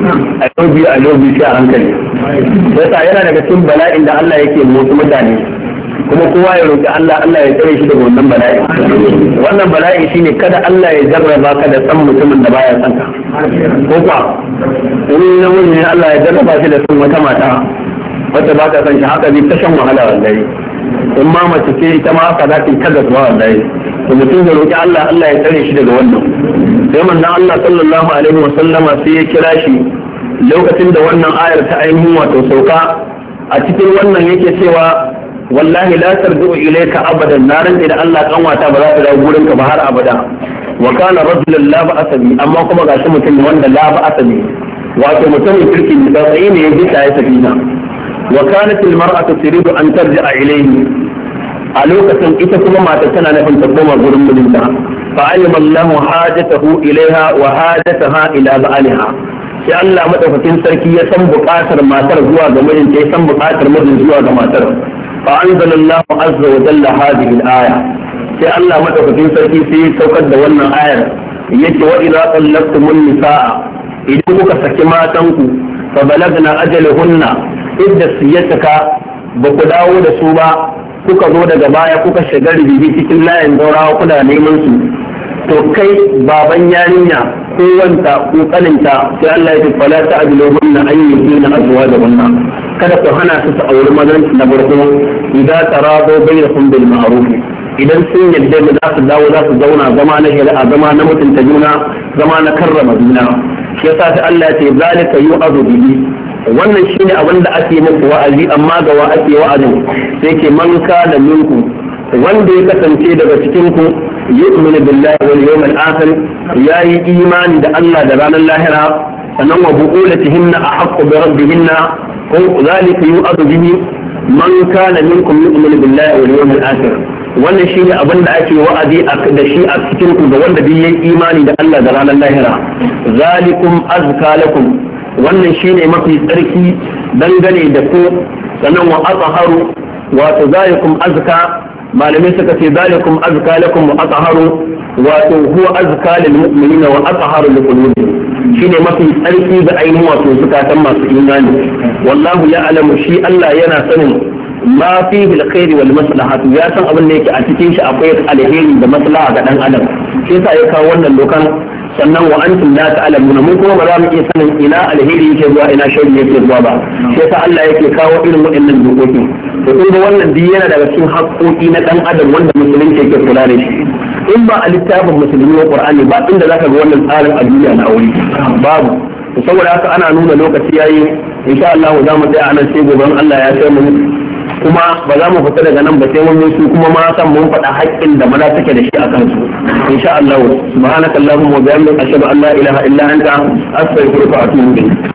a yau biyu shi a hankali yasa yana daga cikin bala'in da Allah yake mutu mutane kuma kowa ya roƙi Allah ya tsare shi daga wannan bala'i wannan bala'i shine kada Allah ya jarraba ka da san mutumin da baya son ka ko kuwa in namiji ne Allah ya jarraba shi da san wata mata wacce ba ka san shi haka zai ta shan wahala wallahi in ma mace ce ita ma haka za ta yi kaga zuwa wallahi to mutum ya roƙi Allah ya tsare shi daga wannan sai manzon Allah sallallahu alaihi wa sallama sai ya kira shi lokacin da wannan ayar ta ainihin wato sauka a cikin wannan yake cewa wallahi la tarji'u ilayka abadan naran da Allah kanwata ba za ta dawo gurin ka ba har abada wa kana rajulan la ba'asa bi amma kuma gashi mutum wanda la ba'asa bi wato mutumin kirki da sai ne yaji ta safina wa kanat al mar'atu turidu an tarji'a ilayhi a lokacin ita kuma mata tana nufin ta koma gurin mijinta fa alima Allah hajatahu ilayha wa hajataha ila ba'aliha sai Allah madaukakin sarki ya san buƙatar matar zuwa ga mijinta ya san buƙatar mijin zuwa ga matar فأنزل الله عز وجل هذه الآية في الله مدفقين سركي في توقد دولنا آية يتي وإذا طلقتم النساء إذا كنت سكما تنكو فبلغنا أجلهن إذا سيتك بقداو دسوبا kuka zo daga baya kuka shiga ribibi cikin layin daurawa kuna neman su to kai baban yarinya ko wanta ko kaninta sai Allah ya ce fala ta'diluhunna an yusina azwajahunna kada ku hana su ta auri mazan na farko idan tarado bainakum bil ma'ruf idan sun yadda da za su dawo za su zauna zama na shari'a zama na mutunta juna zama na karrama juna shi yasa sai Allah ya ce zalika yu'adhu bihi wannan shine abin da ake muku wa'azi amma ga wa ake wa'azin sai ke man kana minku wanda ya kasance daga cikin ku yu'minu billahi wal yawmil akhir yayi imani da Allah da ranar lahira sannan wa bu'ulatihinna ahaqqu bi rabbihinna ko zalika yu'adhu bihi man kana minkum yu'minu billahi wal yawmil akhir wannan shine abin da ake wa'azi da shi a cikin ku ga wanda bai yi imani da Allah da ranar lahira zalikum azka lakum wannan shine mafi tsarki dangane da ku sannan wa athaharu wato zalikum azka malamai suka ce zalikum azka lakum wa athaharu wato huwa azka lil mu'minina wa athaharu lil qulubihim shine mafi tsarki da ainihin wato zukatan masu imani wallahu ya'lamu shi Allah yana sanin ma fihi alkhair wal maslaha ya san abin da yake a cikin shi akwai alheri da maslaha ga dan adam shi yasa ya kawo wannan dokan sannan wa antum la ta'lamuna mun kuma ba za mu iya sanin ina alheri yake zuwa ina sharri yake zuwa ba shi yasa Allah yake kawo irin waɗannan dokoki to kun ga wannan duk yana daga cikin haƙoƙi na dan adam wanda musulunci yake kula da shi in ba a littafin musulmi na Qur'ani ba inda zaka ga wannan tsarin a duniya na aure babu saboda haka ana nuna lokaci yayi insha Allah za mu tsaya anan sai gobe Allah ya kai mu kuma ba za mu fita daga nan ba sai mun su kuma ma san mun faɗa haƙƙin da maza take da shi a kansu insha Allah subhanakallahumma wa bihamdika ashhadu an la ilaha illa anta astaghfiruka wa atubu ilayk